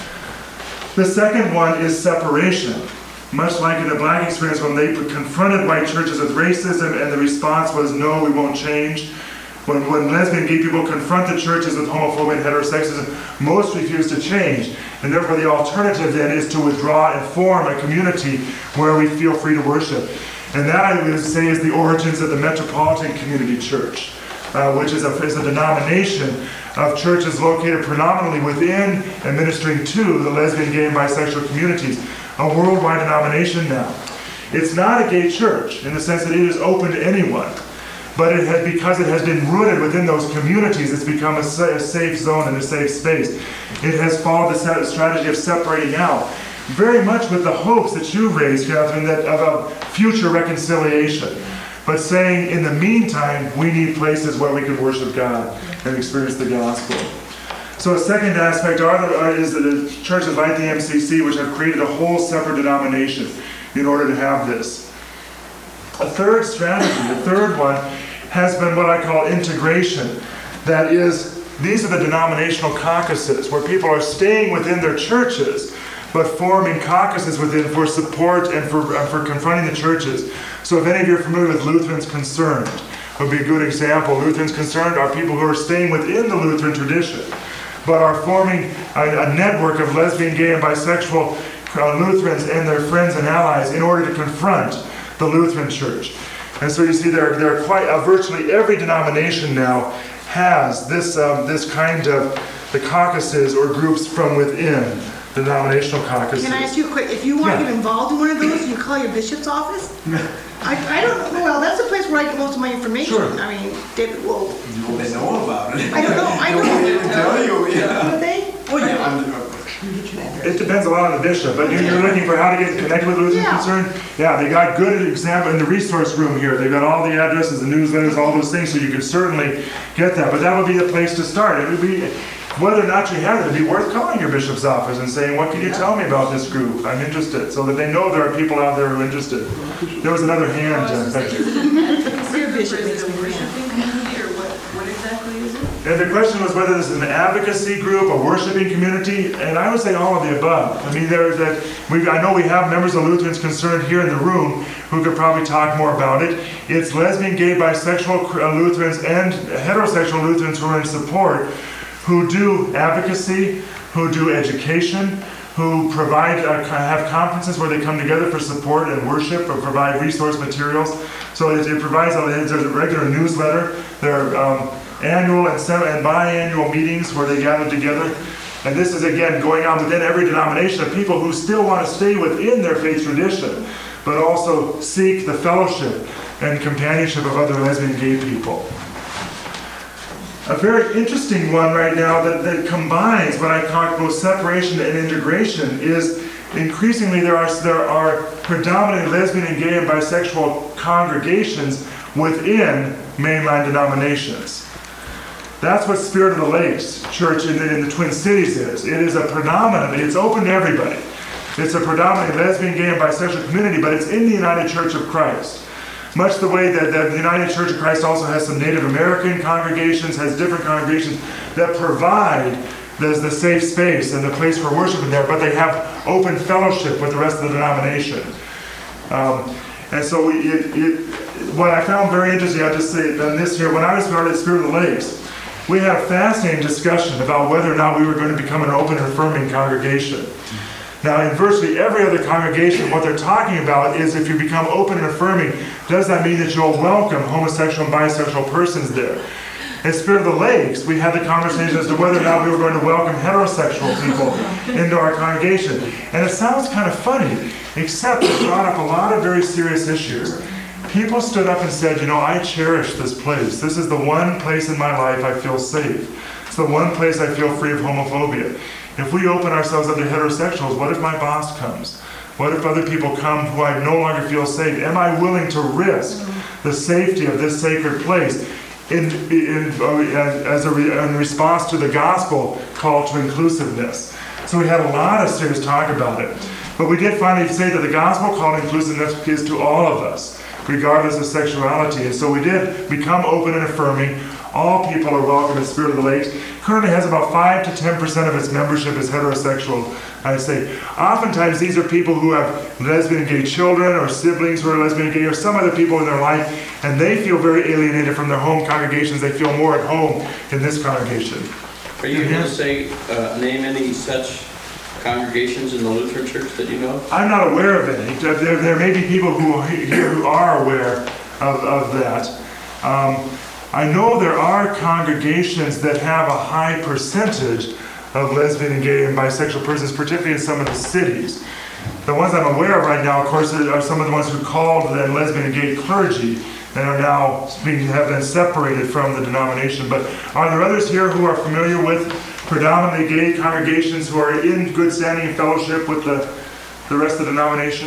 The second one is separation. Much like in the black experience, when they confronted white churches with racism and the response was, no, we won't change. When, when lesbian gay people confront the churches with homophobia and heterosexism, most refuse to change. And therefore the alternative then is to withdraw and form a community where we feel free to worship. And that, I would say, is the origins of the Metropolitan Community Church, uh, which is a, is a denomination of churches located predominantly within and ministering to the lesbian, gay, and bisexual communities, a worldwide denomination now. It's not a gay church in the sense that it is open to anyone, but it has, because it has been rooted within those communities, it's become a, sa- a safe zone and a safe space. It has followed the strategy of separating out, very much with the hopes that you raised, Catherine, that of a future reconciliation. But saying, in the meantime, we need places where we can worship God and experience the gospel. So a second aspect are the, are, is the churches like the M C C, which have created a whole separate denomination in order to have this. A third strategy, the third one, has been what I call integration. That is, these are the denominational caucuses, where people are staying within their churches, but forming caucuses within for support and for, and for confronting the churches. So if any of you are familiar with Lutherans Concerned, would be a good example. Lutherans Concerned are people who are staying within the Lutheran tradition, but are forming a, a network of lesbian, gay, and bisexual uh, Lutherans and their friends and allies in order to confront the Lutheran Church. And so you see there, there are quite, uh, virtually every denomination now has this, um, this kind of, the caucuses or groups from within the denominational caucuses. Can I ask you a quick, if you want to Yeah. get involved in one of those, you call your bishop's office? I, I don't know, well, that's the place where I get most of my information. Sure. I mean, David will, They know about it. I don't know, I They know. didn't tell you, yeah. Would they? Oh, yeah, I'm, It depends a lot on the bishop, but you're you're looking for how to get connected with Lutheran Yeah. Concern? Yeah, they got good example in the resource room here. They've got all the addresses, the newsletters, all those things, so you could certainly get that. But that would be the place to start. It would be, whether or not you have it, it'd be worth calling your bishop's office and saying, what can you tell me about this group? I'm interested, so that they know there are people out there who are interested. There was another hand. I was uh, just saying, thank is you. it advocacy, or is it a worshiping community, or what, what exactly is it? And the question was whether this is an advocacy group, a worshiping community, and I would say all of the above. I mean, there's that. We, I know we have members of Lutherans Concerned here in the room who could probably talk more about it. It's lesbian, gay, bisexual uh, Lutherans and heterosexual Lutherans who are in support, who do advocacy, who do education, who provide uh, have conferences where they come together for support and worship, or provide resource materials. So it, it provides a, it's a regular newsletter. There are um, annual and, sem- and biannual meetings where they gather together. And this is, again, going on within every denomination of people who still want to stay within their faith tradition, but also seek the fellowship and companionship of other lesbian and gay people. A very interesting one right now that, that combines what I talked about separation and integration is increasingly there are, there are predominantly lesbian and gay and bisexual congregations within mainline denominations. That's what Spirit of the Lakes Church in the, in the Twin Cities is. It is a predominantly, it's open to everybody. It's a predominantly lesbian, gay, and bisexual community, but it's in the United Church of Christ. Much the way that, that the United Church of Christ also has some Native American congregations, has different congregations that provide the, the safe space and the place for worship in there, but they have open fellowship with the rest of the denomination. Um, and so we, it, it, what I found very interesting, I'll just say on this here, when I was started at Spirit of the Lakes, we had a fascinating discussion about whether or not we were going to become an open and affirming congregation. Now, in virtually every other congregation, what they're talking about is if you become open and affirming, does that mean that you'll welcome homosexual and bisexual persons there? In Spirit of the Lakes, we had the conversation as to whether or not we were going to welcome heterosexual people into our congregation. And it sounds kind of funny, except it brought up a lot of very serious issues. People stood up and said, you know, I cherish this place. This is the one place in my life I feel safe. It's the one place I feel free of homophobia. If we open ourselves up to heterosexuals, what if my boss comes? What if other people come who I no longer feel safe? Am I willing to risk the safety of this sacred place in, in, as a, in response to the gospel call to inclusiveness? So we had a lot of serious talk about it. But we did finally say that the gospel call to inclusiveness is to all of us, regardless of sexuality. And so we did become open and affirming. All people are welcome at Spirit of the Lakes. Currently has about five to ten percent of its membership is heterosexual, I say. Oftentimes these are people who have lesbian and gay children or siblings who are lesbian and gay or some other people in their life, and they feel very alienated from their home congregations. They feel more at home in this congregation. Are you going to say, uh, name any such congregations in the Lutheran Church that you know of? I'm not aware of any. There, there may be people who are here who are aware of, of that. Um, I know there are congregations that have a high percentage of lesbian and gay and bisexual persons, particularly in some of the cities. The ones I'm aware of right now, of course, are some of the ones who called them lesbian and gay clergy and are now being, have been separated from the denomination. But are there others here who are familiar with predominantly gay congregations who are in good standing and fellowship with the, the rest of the denomination?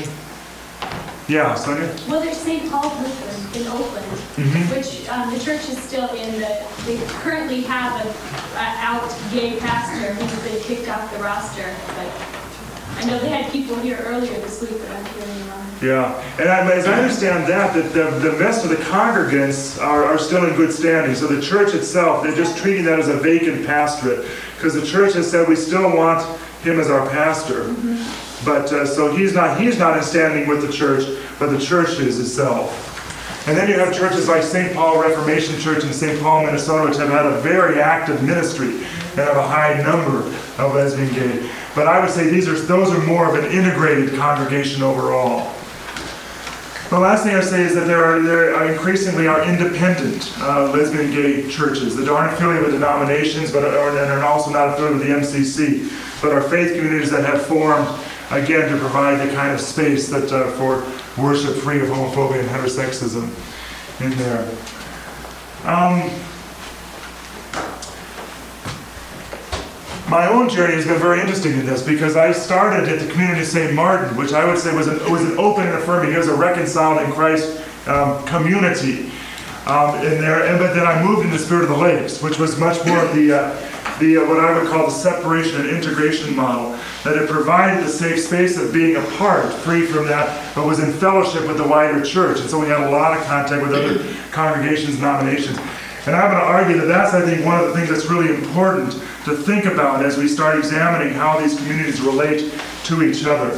Yeah, Sonia? Well, there's Saint Paul Lutheran in Oakland, Mm-hmm. which um, the church is still in the, they currently have a, a out gay pastor who they kicked off the roster. But I know they had people here earlier this week, but I'm hearing wrong. Yeah, and I, as I understand that, that the, the rest of the congregants are, are still in good standing. So the church itself, they're just treating that as a vacant pastorate, because the church has said we still want him as our pastor. Mm-hmm. But uh, so he's not he's not in standing with the church, but the church is itself. And then you have churches like Saint Paul Reformation Church in Saint Paul, Minnesota, which have had a very active ministry and have a high number of lesbian gay. But I would say these are those are more of an integrated congregation overall. The last thing I say is that there are there are increasingly are independent uh, lesbian and gay churches that aren't affiliated with denominations, but are, and are also not affiliated with the M C C, but are faith communities that have formed, again, to provide the kind of space that uh, for worship free of homophobia and heterosexism in there. Um, My own journey has been very interesting in this because I started at the community of Saint Martin, which I would say was an, was an open and affirming, it was a reconciled in Christ um, community um, in there. And but then I moved into Spirit of the Lakes, which was much more of the uh, the uh, what I would call the separation and integration model, that it provided the safe space of being apart, free from that, but was in fellowship with the wider church. And so we had a lot of contact with other congregations and denominations. And I'm going to argue that that's, I think, one of the things that's really important to think about as we start examining how these communities relate to each other.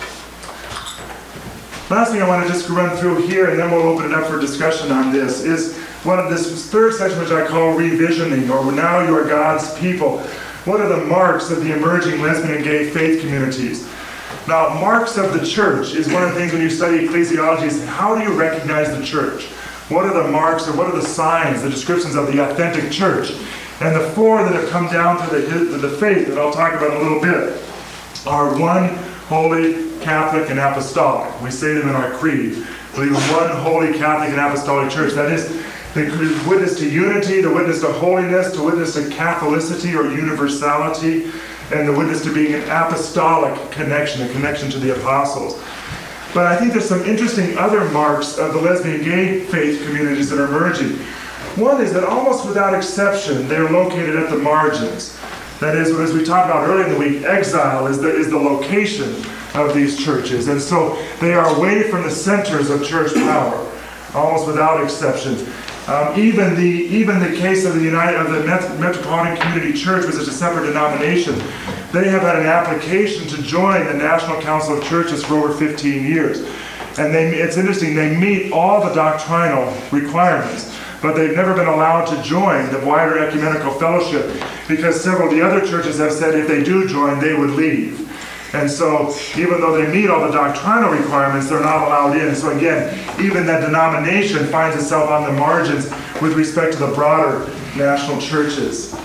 Last thing I want to just run through here, and then we'll open it up for discussion on this, is one of this third section, which I call revisioning, or now you are God's people. What are the marks of the emerging lesbian and gay faith communities? Now, marks of the church is one of the things when you study ecclesiology is how do you recognize the church? What are the marks, or what are the signs, the descriptions of the authentic church? And the four that have come down to the, the faith that I'll talk about in a little bit are one, holy, Catholic, and apostolic. We say them in our creed. We believe in one holy, Catholic, and apostolic church. That is, the witness to unity, the witness to holiness, the witness to Catholicity or universality, and the witness to being an apostolic connection, a connection to the apostles. But I think there's some interesting other marks of the lesbian gay faith communities that are emerging. One is that almost without exception, they're located at the margins. That is, as we talked about earlier in the week, exile is the, is the location of these churches. And so they are away from the centers of church power, almost without exception. Um, even the even the case of the United of the Met- Metropolitan Community Church, which is a separate denomination, they have had an application to join the National Council of Churches for over fifteen years. And they, it's interesting, they meet all the doctrinal requirements, but they've never been allowed to join the wider ecumenical fellowship because several of the other churches have said if they do join, they would leave. And so, even though they meet all the doctrinal requirements, they're not allowed in. So again, even that denomination finds itself on the margins with respect to the broader national churches.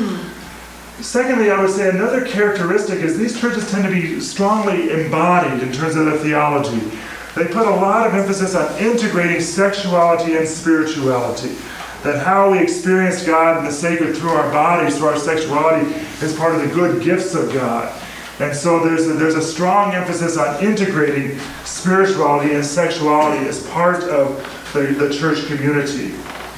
Secondly, I would say another characteristic is these churches tend to be strongly embodied in terms of their theology. They put a lot of emphasis on integrating sexuality and spirituality. That how we experience God and the sacred through our bodies, through our sexuality, is part of the good gifts of God. And so there's a, there's a strong emphasis on integrating spirituality and sexuality as part of the, the church community.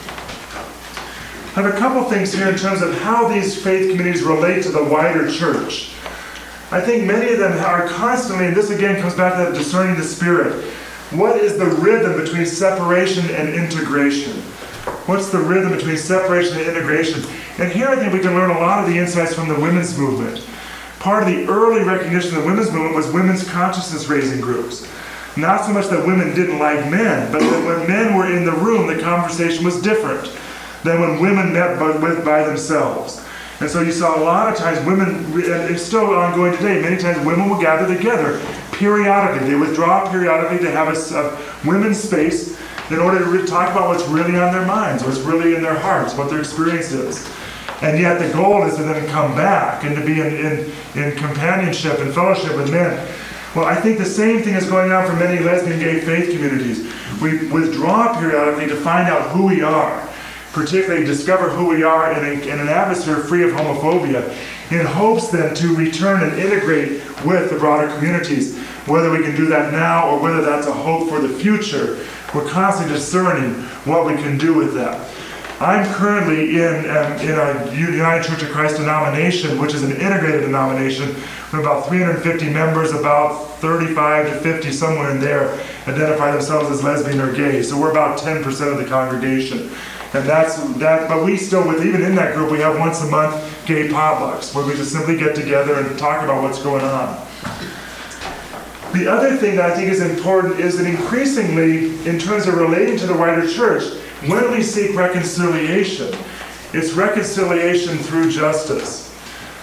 I have a couple things here in terms of how these faith communities relate to the wider church. I think many of them are constantly, and this again comes back to discerning the Spirit. What is the rhythm between separation and integration? What's the rhythm between separation and integration? And here I think we can learn a lot of the insights from the women's movement. Part of the early recognition of the women's movement was women's consciousness raising groups. Not so much that women didn't like men, but that when men were in the room, the conversation was different than when women met by, with, by themselves. And so you saw a lot of times women, and it's still ongoing today, many times women will gather together periodically. They withdraw periodically to have a, a women's space in order to re- talk about what's really on their minds, what's really in their hearts, what their experience is. And yet the goal is to then come back and to be in, in, in companionship and fellowship with men. Well, I think the same thing is going on for many lesbian gay faith communities. We withdraw periodically to find out who we are, particularly discover who we are in, a, in an atmosphere free of homophobia, in hopes then to return and integrate with the broader communities. Whether we can do that now or whether that's a hope for the future, we're constantly discerning what we can do with that. I'm currently in, um, in a United Church of Christ denomination, which is an integrated denomination, with about three hundred fifty members, about thirty-five to fifty, somewhere in there, identify themselves as lesbian or gay. So we're about ten percent of the congregation. And that's that, but we still, with even in that group, we have once a month gay potlucks, where we just simply get together and talk about what's going on. The other thing that I think is important is that increasingly, in terms of relating to the wider church, when we seek reconciliation, it's reconciliation through justice.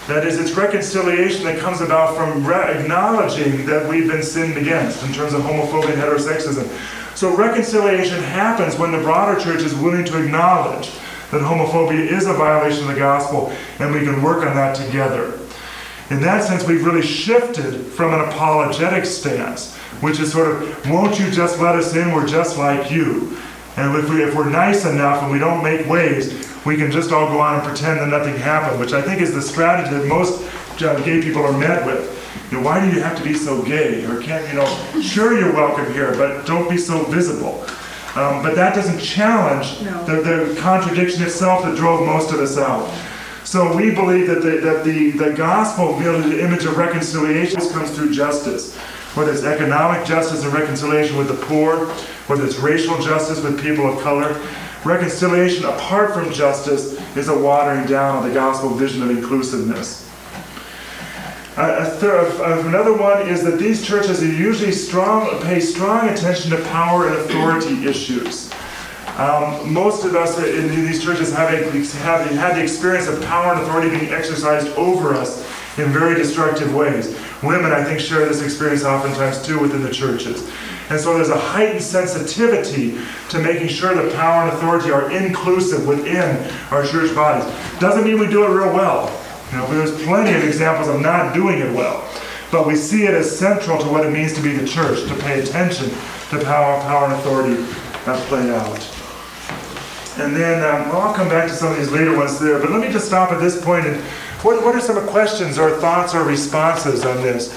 That is, it's reconciliation that comes about from re- acknowledging that we've been sinned against in terms of homophobia and heterosexism. So reconciliation happens when the broader church is willing to acknowledge that homophobia is a violation of the gospel, and we can work on that together. In that sense, we've really shifted from an apologetic stance, which is sort of, won't you just let us in, we're just like you. And if, we, if we're nice enough and we don't make waves, we can just all go on and pretend that nothing happened, which I think is the strategy that most gay people are met with. You know, why do you have to be so gay? Or can't, you know, sure you're welcome here, but don't be so visible. Um, but that doesn't challenge No. the, the contradiction itself that drove most of us out. So we believe that the, that the, the gospel, the image of reconciliation, comes through justice. Whether it's economic justice and reconciliation with the poor, whether it's racial justice with people of color. Reconciliation apart from justice is a watering down of the gospel vision of inclusiveness. Uh, a third, uh, another one is that these churches usually strong, pay strong attention to power and authority issues. Um, most of us in these churches have, a, have had the experience of power and authority being exercised over us in very destructive ways. Women, I think, share this experience oftentimes too within the churches. And so there's a heightened sensitivity to making sure that power and authority are inclusive within our church bodies. Doesn't mean we do it real well. You know, there's plenty of examples of not doing it well. But we see it as central to what it means to be the church, to pay attention to power, power and authority uh, played out. And then, um, well, I'll come back to some of these later ones there, but let me just stop at this point. And what, what are some questions or thoughts or responses on this?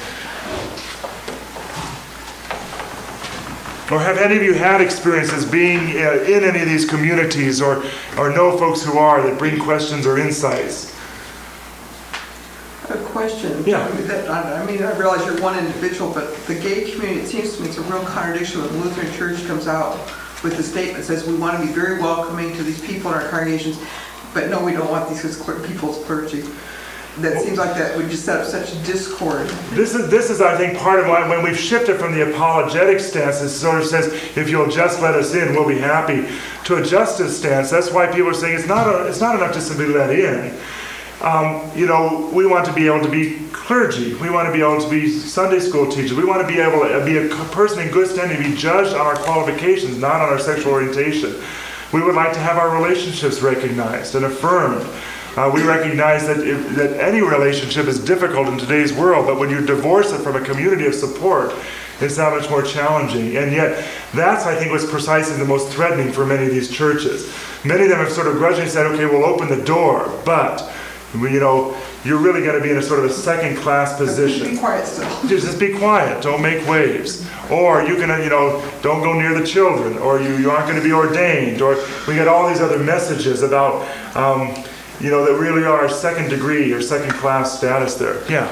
Or have any of you had experiences being uh, in any of these communities, or, or know folks who are, that bring questions or insights? A question. Yeah. That, I mean, I realize you're one individual, but the gay community, it seems to me it's a real contradiction when the Lutheran Church comes out with the statement that says we want to be very welcoming to these people in our congregations, but no, we don't want these as people as clergy. That seems like that would just set up such discord. This is, this is, I think, part of why when we've shifted from the apologetic stance, it sort of says, if you'll just let us in, we'll be happy, to a justice stance. That's why people are saying it's not a, it's not enough to simply let in. Um, you know, we want to be able to be clergy. We want to be able to be Sunday school teachers. We want to be able to be a person in good standing, to be judged on our qualifications, not on our sexual orientation. We would like to have our relationships recognized and affirmed. Uh, we recognize that, if, that any relationship is difficult in today's world, but when you divorce it from a community of support, it's that much more challenging. And yet, that's, I think, what's precisely the most threatening for many of these churches. Many of them have sort of grudgingly said, okay, we'll open the door, but, you know, you're really going to be in a sort of a second-class position. Be quiet still. Just be quiet. Don't make waves. Or you can, you know, don't go near the children. Or you, you aren't going to be ordained. Or we get all these other messages about, um, you know, that really are second degree or second class status there. Yeah.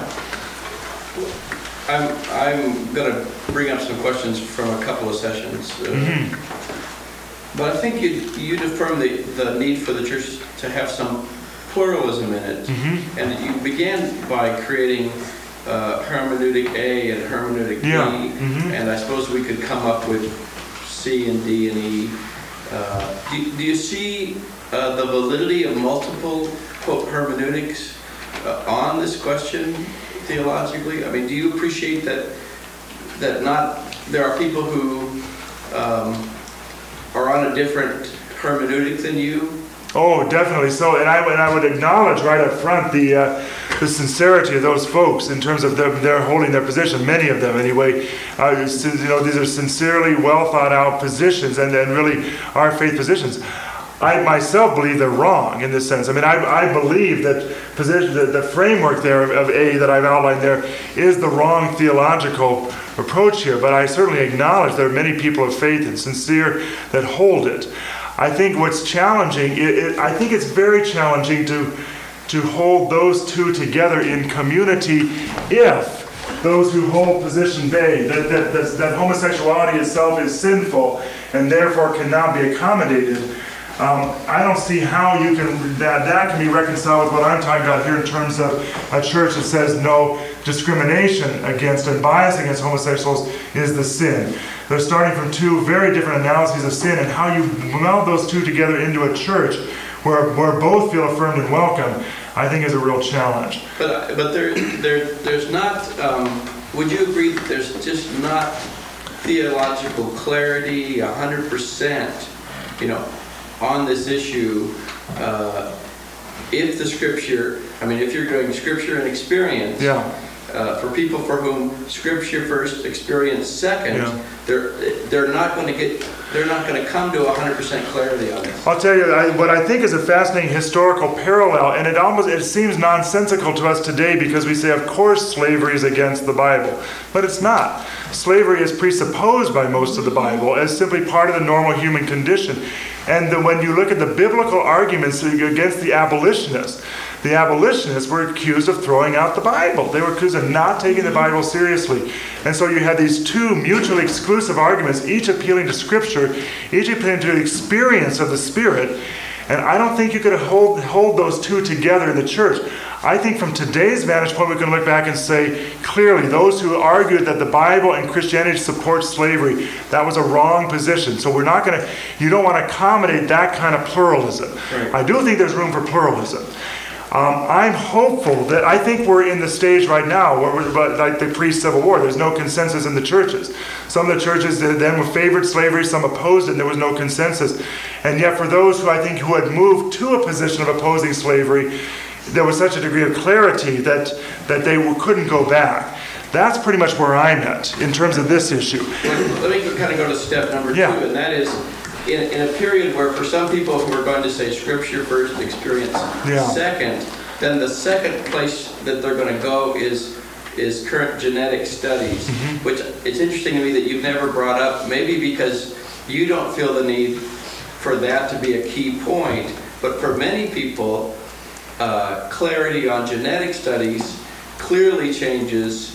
I'm, I'm going to bring up some questions from a couple of sessions. Uh, mm-hmm. But I think you'd, you'd affirm the, the need for the church to have some pluralism in it. Mm-hmm. And you began by creating uh, hermeneutic A and hermeneutic yeah. B. Mm-hmm. And I suppose we could come up with C and D and E. Uh, do, do you see uh, the validity of multiple, quote, hermeneutics uh, on this question theologically? I mean, do you appreciate that that not there are people who um, are on a different hermeneutic than you? Oh, definitely so, and I, and I would acknowledge right up front the uh, the sincerity of those folks in terms of them, they're holding their position. Many of them, anyway. Uh, you know, these are sincerely well thought out positions, and, and really are faith positions. I myself believe they're wrong in this sense. I mean, I, I believe that position, the, the framework there of, of A that I've outlined there is the wrong theological approach here. But I certainly acknowledge there are many people of faith and sincere that hold it. I think what's challenging, it, it, I think it's very challenging to to hold those two together in community if those who hold position A, that, that, that, that homosexuality itself is sinful and therefore cannot be accommodated. Um, I don't see how you can that that can be reconciled with what I'm talking about here in terms of a church that says no discrimination against and bias against homosexuals is the sin. They're starting from two very different analyses of sin, and how you meld those two together into a church where, where both feel affirmed and welcome. I think is a real challenge. But but there there there's not. Um, would you agree that there's just not theological clarity a hundred percent, you know, on this issue? Uh, if the Scripture, I mean, if you're doing Scripture and experience. Yeah. Uh, for people for whom Scripture first, experience second, Yeah. they're they're not going to get they're not going to come to one hundred percent clarity on this. I'll tell you I, what I think is a fascinating historical parallel, and it almost it seems nonsensical to us today because we say, of course, slavery is against the Bible, but it's not. Slavery is presupposed by most of the Bible as simply part of the normal human condition, and the, when you look at the biblical arguments against the abolitionists. The abolitionists were accused of throwing out the Bible. They were accused of not taking the Bible seriously. And so you had these two mutually exclusive arguments, each appealing to Scripture, each appealing to the experience of the Spirit. And I don't think you could hold, hold those two together in the church. I think from today's vantage point, we can look back and say, clearly, those who argued that the Bible and Christianity support slavery, that was a wrong position. So we're not going to, you don't want to accommodate that kind of pluralism. Right. I do think there's room for pluralism. Um, I'm hopeful that I think we're in the stage right now where we're but like the pre-Civil War. There's no consensus in the churches. Some of the churches then were favored slavery, some opposed it, and there was no consensus. And yet for those who I think who had moved to a position of opposing slavery, there was such a degree of clarity that, that they couldn't go back. That's pretty much where I'm at in terms of this issue. Let me kind of go to step number Yeah. two, and that is, In, in a period where for some people who are going to say Scripture first, experience Yeah. second, then the second place that they're going to go is is current genetic studies, Mm-hmm. which it's interesting to me that you've never brought up, maybe because you don't feel the need for that to be a key point, but for many people, uh, clarity on genetic studies clearly changes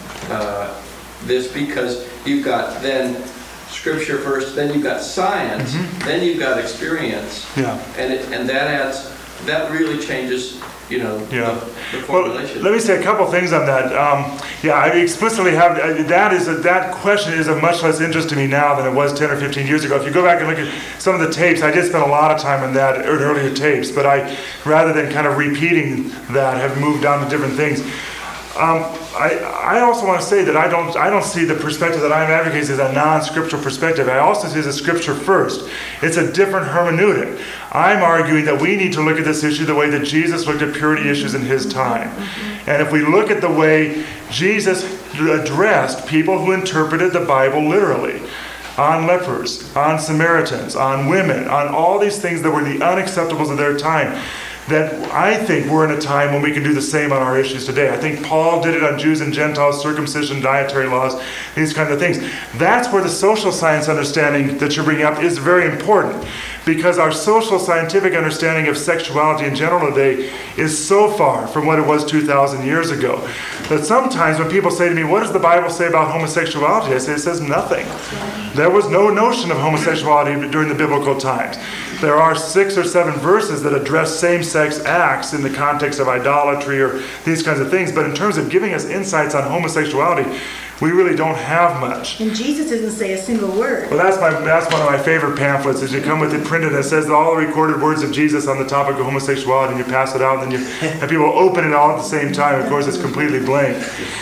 uh, this, because you've got then Scripture first, then you've got science, Mm-hmm. then you've got experience, Yeah. and it, and that adds, that really changes, you know, Yeah. the, the Well, formulation. let me say a couple things on that. Um, yeah, I explicitly have, uh, that is, a, that question is of much less interest to me now than it was ten or fifteen years ago. If you go back and look at some of the tapes, I did spend a lot of time on that in earlier tapes, but I, rather than kind of repeating that, have moved on to different things. Um, I, I also want to say that I don't I don't see the perspective that I'm advocating as a non-scriptural perspective. I also see it as a Scripture first. It's a different hermeneutic. I'm arguing that we need to look at this issue the way that Jesus looked at purity issues in his time. And if we look at the way Jesus addressed people who interpreted the Bible literally, on lepers, on Samaritans, on women, on all these things that were the unacceptables of their time, that I think we're in a time when we can do the same on our issues today. I think Paul did it on Jews and Gentiles, circumcision, dietary laws, these kinds of things. That's where the social science understanding that you're bringing up is very important, because our social scientific understanding of sexuality in general today is so far from what it was two thousand years ago that sometimes when people say to me, what does the Bible say about homosexuality? I say it says nothing. There was no notion of homosexuality during the biblical times. There are six or seven verses that address same-sex acts in the context of idolatry or these kinds of things, but in terms of giving us insights on homosexuality, we really don't have much. And Jesus doesn't say a single word. Well, that's my that's one of my favorite pamphlets, is you come with it printed and it says all the recorded words of Jesus on the topic of homosexuality, and you pass it out, and then you and people open it all at the same time. Of course, it's completely blank.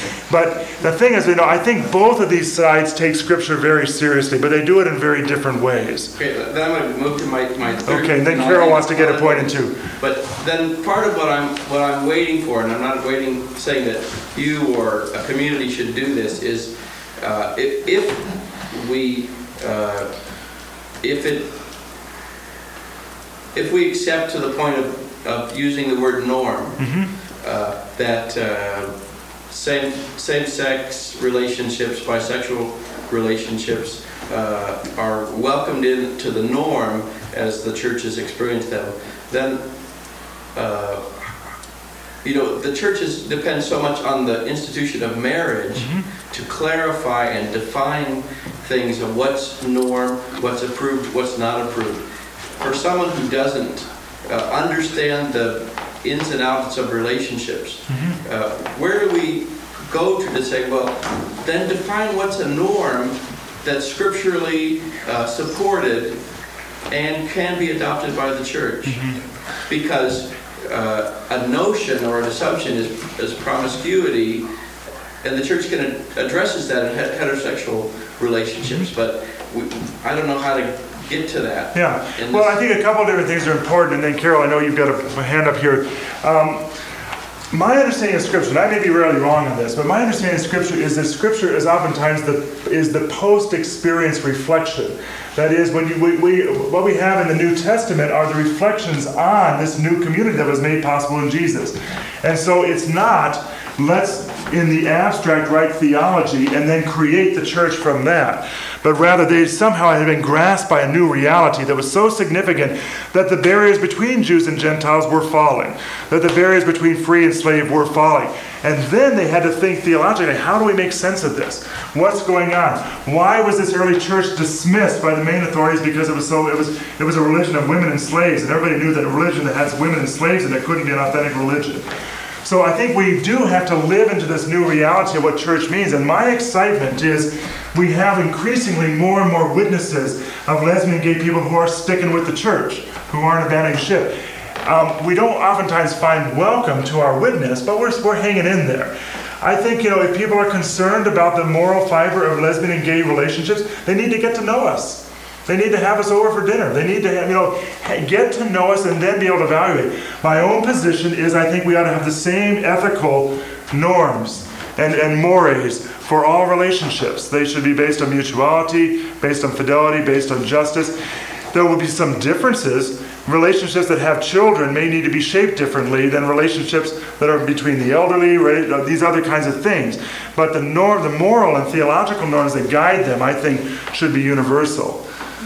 But the thing is, you know, I think both of these sides take Scripture very seriously, but they do it in very different ways. Okay, then I'm going to move to my, my third. Okay, and then Carol wants to get a point in too. But then part of what I'm what I'm waiting for, and I'm not waiting saying that you or a community should do this, is uh, if, if we uh, if it if we accept to the point of, of using the word norm, Mm-hmm. uh, that uh, same same-sex relationships, bisexual relationships uh, are welcomed into the norm as the church has experienced them, then uh, you know, the churches depend so much on the institution of marriage mm-hmm. to clarify and define things of what's norm, what's approved, what's not approved. For someone who doesn't uh, understand the ins and outs of relationships, mm-hmm. uh, where do we go to to say, well, then define what's a norm that's scripturally uh, supported and can be adopted by the church? Mm-hmm. Because uh, a notion or an assumption is, is promiscuity, and the church can addresses that in heterosexual relationships, but we, I don't know how to get to that. Yeah. Well, I think a couple of different things are important, and then Carol, I know you've got a hand up here. Um, my understanding of Scripture, and I may be rarely wrong on this, but my understanding of Scripture is that Scripture is oftentimes the is the post-experience reflection. That is, when you, we, we what we have in the New Testament are the reflections on this new community that was made possible in Jesus. And so it's not, let's, in the abstract, write theology and then create the church from that. But rather, they somehow had been grasped by a new reality that was so significant that the barriers between Jews and Gentiles were falling, that the barriers between free and slave were falling. And then they had to think theologically, how do we make sense of this? What's going on? Why was this early church dismissed by the main authorities because it was so it was it was a religion of women and slaves, and everybody knew that a religion that has women and slaves in it couldn't be an authentic religion. So I think we do have to live into this new reality of what church means. And my excitement is we have increasingly more and more witnesses of lesbian and gay people who are sticking with the church, who aren't abandoning ship. Um, we don't oftentimes find welcome to our witness, but we're, we're hanging in there. I think, you know, if people are concerned about the moral fiber of lesbian and gay relationships, they need to get to know us. They need to have us over for dinner. They need to have, you know, get to know us and then be able to evaluate. My own position is I think we ought to have the same ethical norms and, and mores for all relationships. They should be based on mutuality, based on fidelity, based on justice. There will be some differences. Relationships that have children may need to be shaped differently than relationships that are between the elderly, right? These other kinds of things. But the norm, the moral and theological norms that guide them, I think, should be universal.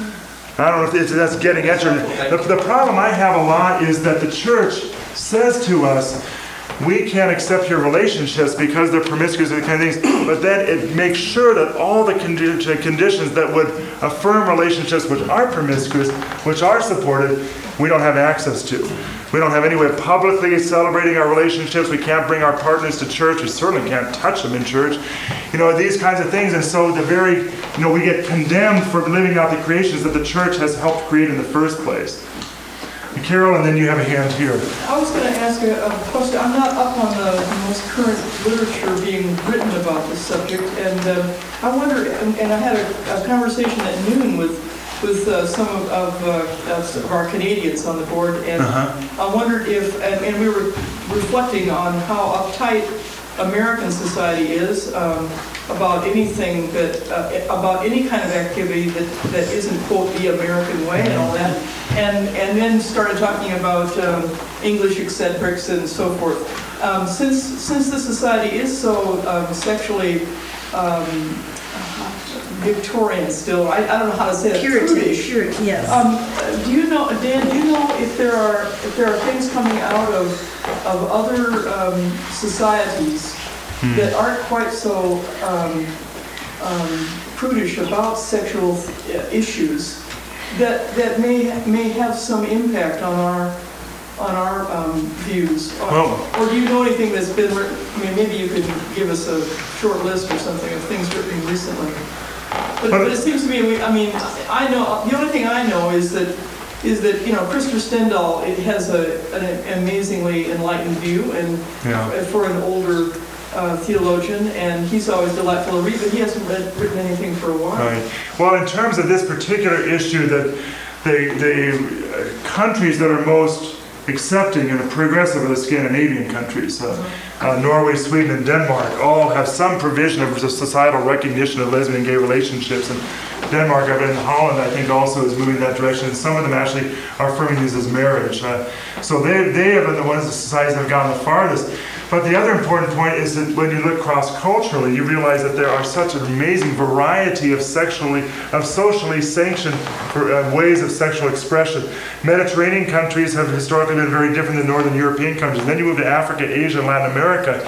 I don't know if that's getting at your... The, the problem I have a lot is that the church says to us, we can't accept your relationships because they're promiscuous and kind of things, but then it makes sure that all the condi- conditions that would affirm relationships which are promiscuous, which are supported, we don't have access to. We don't have any way of publicly celebrating our relationships. We can't bring our partners to church. We certainly can't touch them in church. You know, these kinds of things. And so the very, you know, we get condemned for living out the creations that the church has helped create in the first place. Carol, and then you have a hand here. I was going to ask a, a question. I'm not up on the most current literature being written about this subject, and uh, I wonder, and, and I had a, a conversation at noon with with uh, some of, of, uh, of our Canadians on the board, and uh-huh. I wondered if, and, and we were reflecting on how uptight American society is um, about anything that, uh, about any kind of activity that, that isn't, quote, the American way and all that, and, and then started talking about um, English eccentrics and so forth. Um, since, since the society is so um, sexually um, Victorian still, I, I don't know how to say it. Puritan, Puritan, yes. Um, do you know, Dan, do you know if there are if there are things coming out of of other um, societies hmm. that aren't quite so um, um, prudish about sexual issues that that may may have some impact on our on our um, views? Well, or, or do you know anything that's been written? I mean, maybe you could give us a short list or something of things written recently. But, but it seems to me, we, I mean, I know, the only thing I know is that, is that, you know, Christopher Stendhal, it has a, an amazingly enlightened view, and yeah. for an older uh, theologian, and he's always delightful to read, but he hasn't read, written anything for a while. Right. Well, in terms of this particular issue, that the, the countries that are most accepting and progressive are the Scandinavian countries. Uh, uh, Norway, Sweden, and Denmark all have some provision of societal recognition of lesbian and gay relationships. And Denmark, I've been in Holland, I think also is moving in that direction. And some of them actually are affirming these as marriage. Uh, so they, they have been the ones, the societies that have gone the farthest. But the other important point is that when you look cross-culturally, you realize that there are such an amazing variety of sexually, of socially sanctioned uh, ways of sexual expression. Mediterranean countries have historically been very different than Northern European countries. Then you move to Africa, Asia, and Latin America,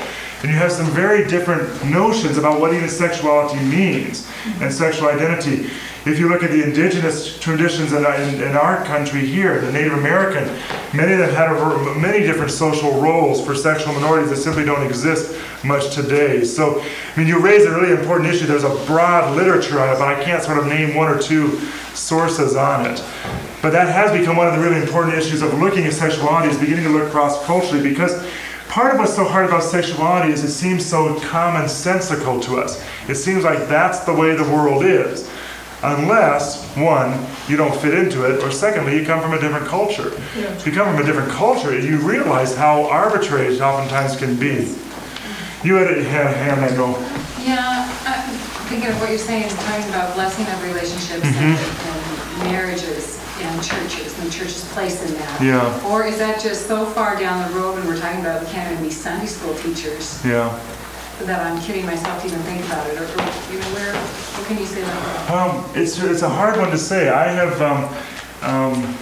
And you have some very different notions about what even sexuality means and sexual identity. If you look at the indigenous traditions in, in, in our country here, the Native American, many of them had a, many different social roles for sexual minorities that simply don't exist much today. So, I mean, you raise a really important issue. There's a broad literature on it, but I can't sort of name one or two sources on it. But that has become one of the really important issues of looking at sexuality, is beginning to look cross-culturally, because part of what's so hard about sexuality is it seems so commonsensical to us. It seems like that's the way the world is. Unless, one, you don't fit into it, or secondly, you come from a different culture. Yeah. If you come from a different culture, you realize how arbitrary it oftentimes can be. You had a hand, I know. Yeah, I'm thinking of what you're saying, talking about blessing of relationships mm-hmm. and, and marriages in churches, and the church's place in that. Yeah. Or is that just so far down the road when we're talking about we can't even be Sunday school teachers? Yeah. That I'm kidding myself to even think about it, or, or you know, where, what can you say about that? Um, it's it's a hard one to say. I have um, um,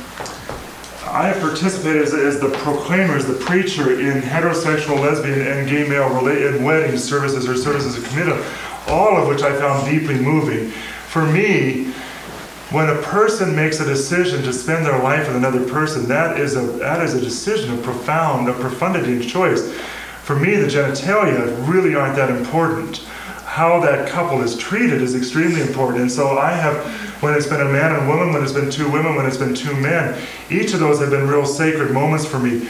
I have participated as, as the proclaimer, as the preacher in heterosexual, lesbian, and gay male related wedding services or services of committal, all of which I found deeply moving. For me, when a person makes a decision to spend their life with another person, that is a that is a decision of profound, of profundity and choice. For me, the genitalia really aren't that important. How that couple is treated is extremely important. And so I have, when it's been a man and woman, when it's been two women, when it's been two men, each of those have been real sacred moments for me.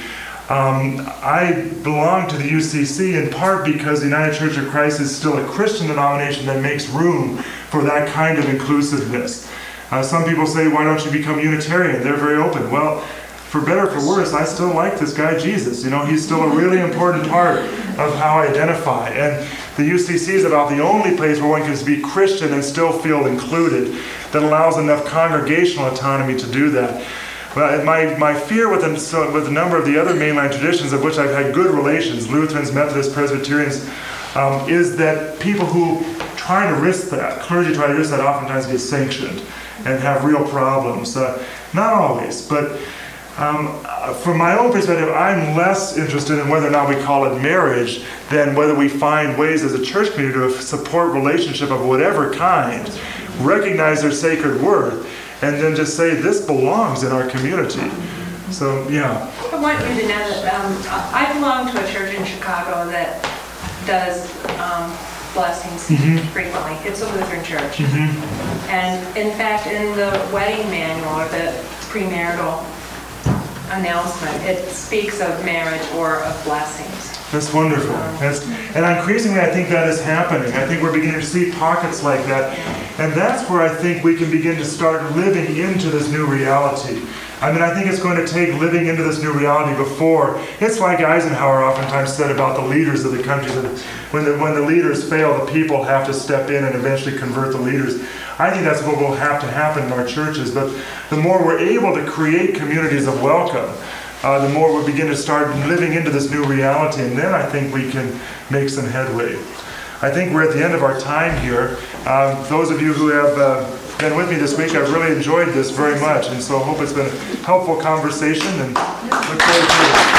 Um, I belong to the U C C in part because the United Church of Christ is still a Christian denomination that makes room for that kind of inclusiveness. Uh, some people say, why don't you become Unitarian? They're very open. Well, for better or for worse, I still like this guy Jesus. You know, he's still a really important part of how I identify. And the U C C is about the only place where one can be Christian and still feel included, that allows enough congregational autonomy to do that. But my, my fear with, them, with a number of the other mainline traditions, of which I've had good relations, Lutherans, Methodists, Presbyterians, um, is that people who try to risk that, clergy try to risk that, oftentimes get sanctioned and have real problems. Uh, not always, but Um, from my own perspective, I'm less interested in whether or not we call it marriage than whether we find ways as a church community to support relationship of whatever kind, recognize their sacred worth, and then just say this belongs in our community. So, yeah. I want you to know that um, I belong to a church in Chicago that does um, blessings mm-hmm. frequently. It's a Lutheran church. Mm-hmm. And in fact, in the wedding manual or the premarital announcement, it speaks of marriage or of blessings. That's wonderful. That's, and increasingly, I think that is happening. I think we're beginning to see pockets like that. And that's where I think we can begin to start living into this new reality. I mean, I think it's going to take living into this new reality before. It's like Eisenhower oftentimes said about the leaders of the country, that when the, when the leaders fail, the people have to step in and eventually convert the leaders. I think that's what will have to happen in our churches. But the more we're able to create communities of welcome, uh, the more we begin to start living into this new reality, and then I think we can make some headway. I think we're at the end of our time here. Um, those of you who have uh, been with me this week, I've really enjoyed this very much, and so I hope it's been a helpful conversation, and look forward to it.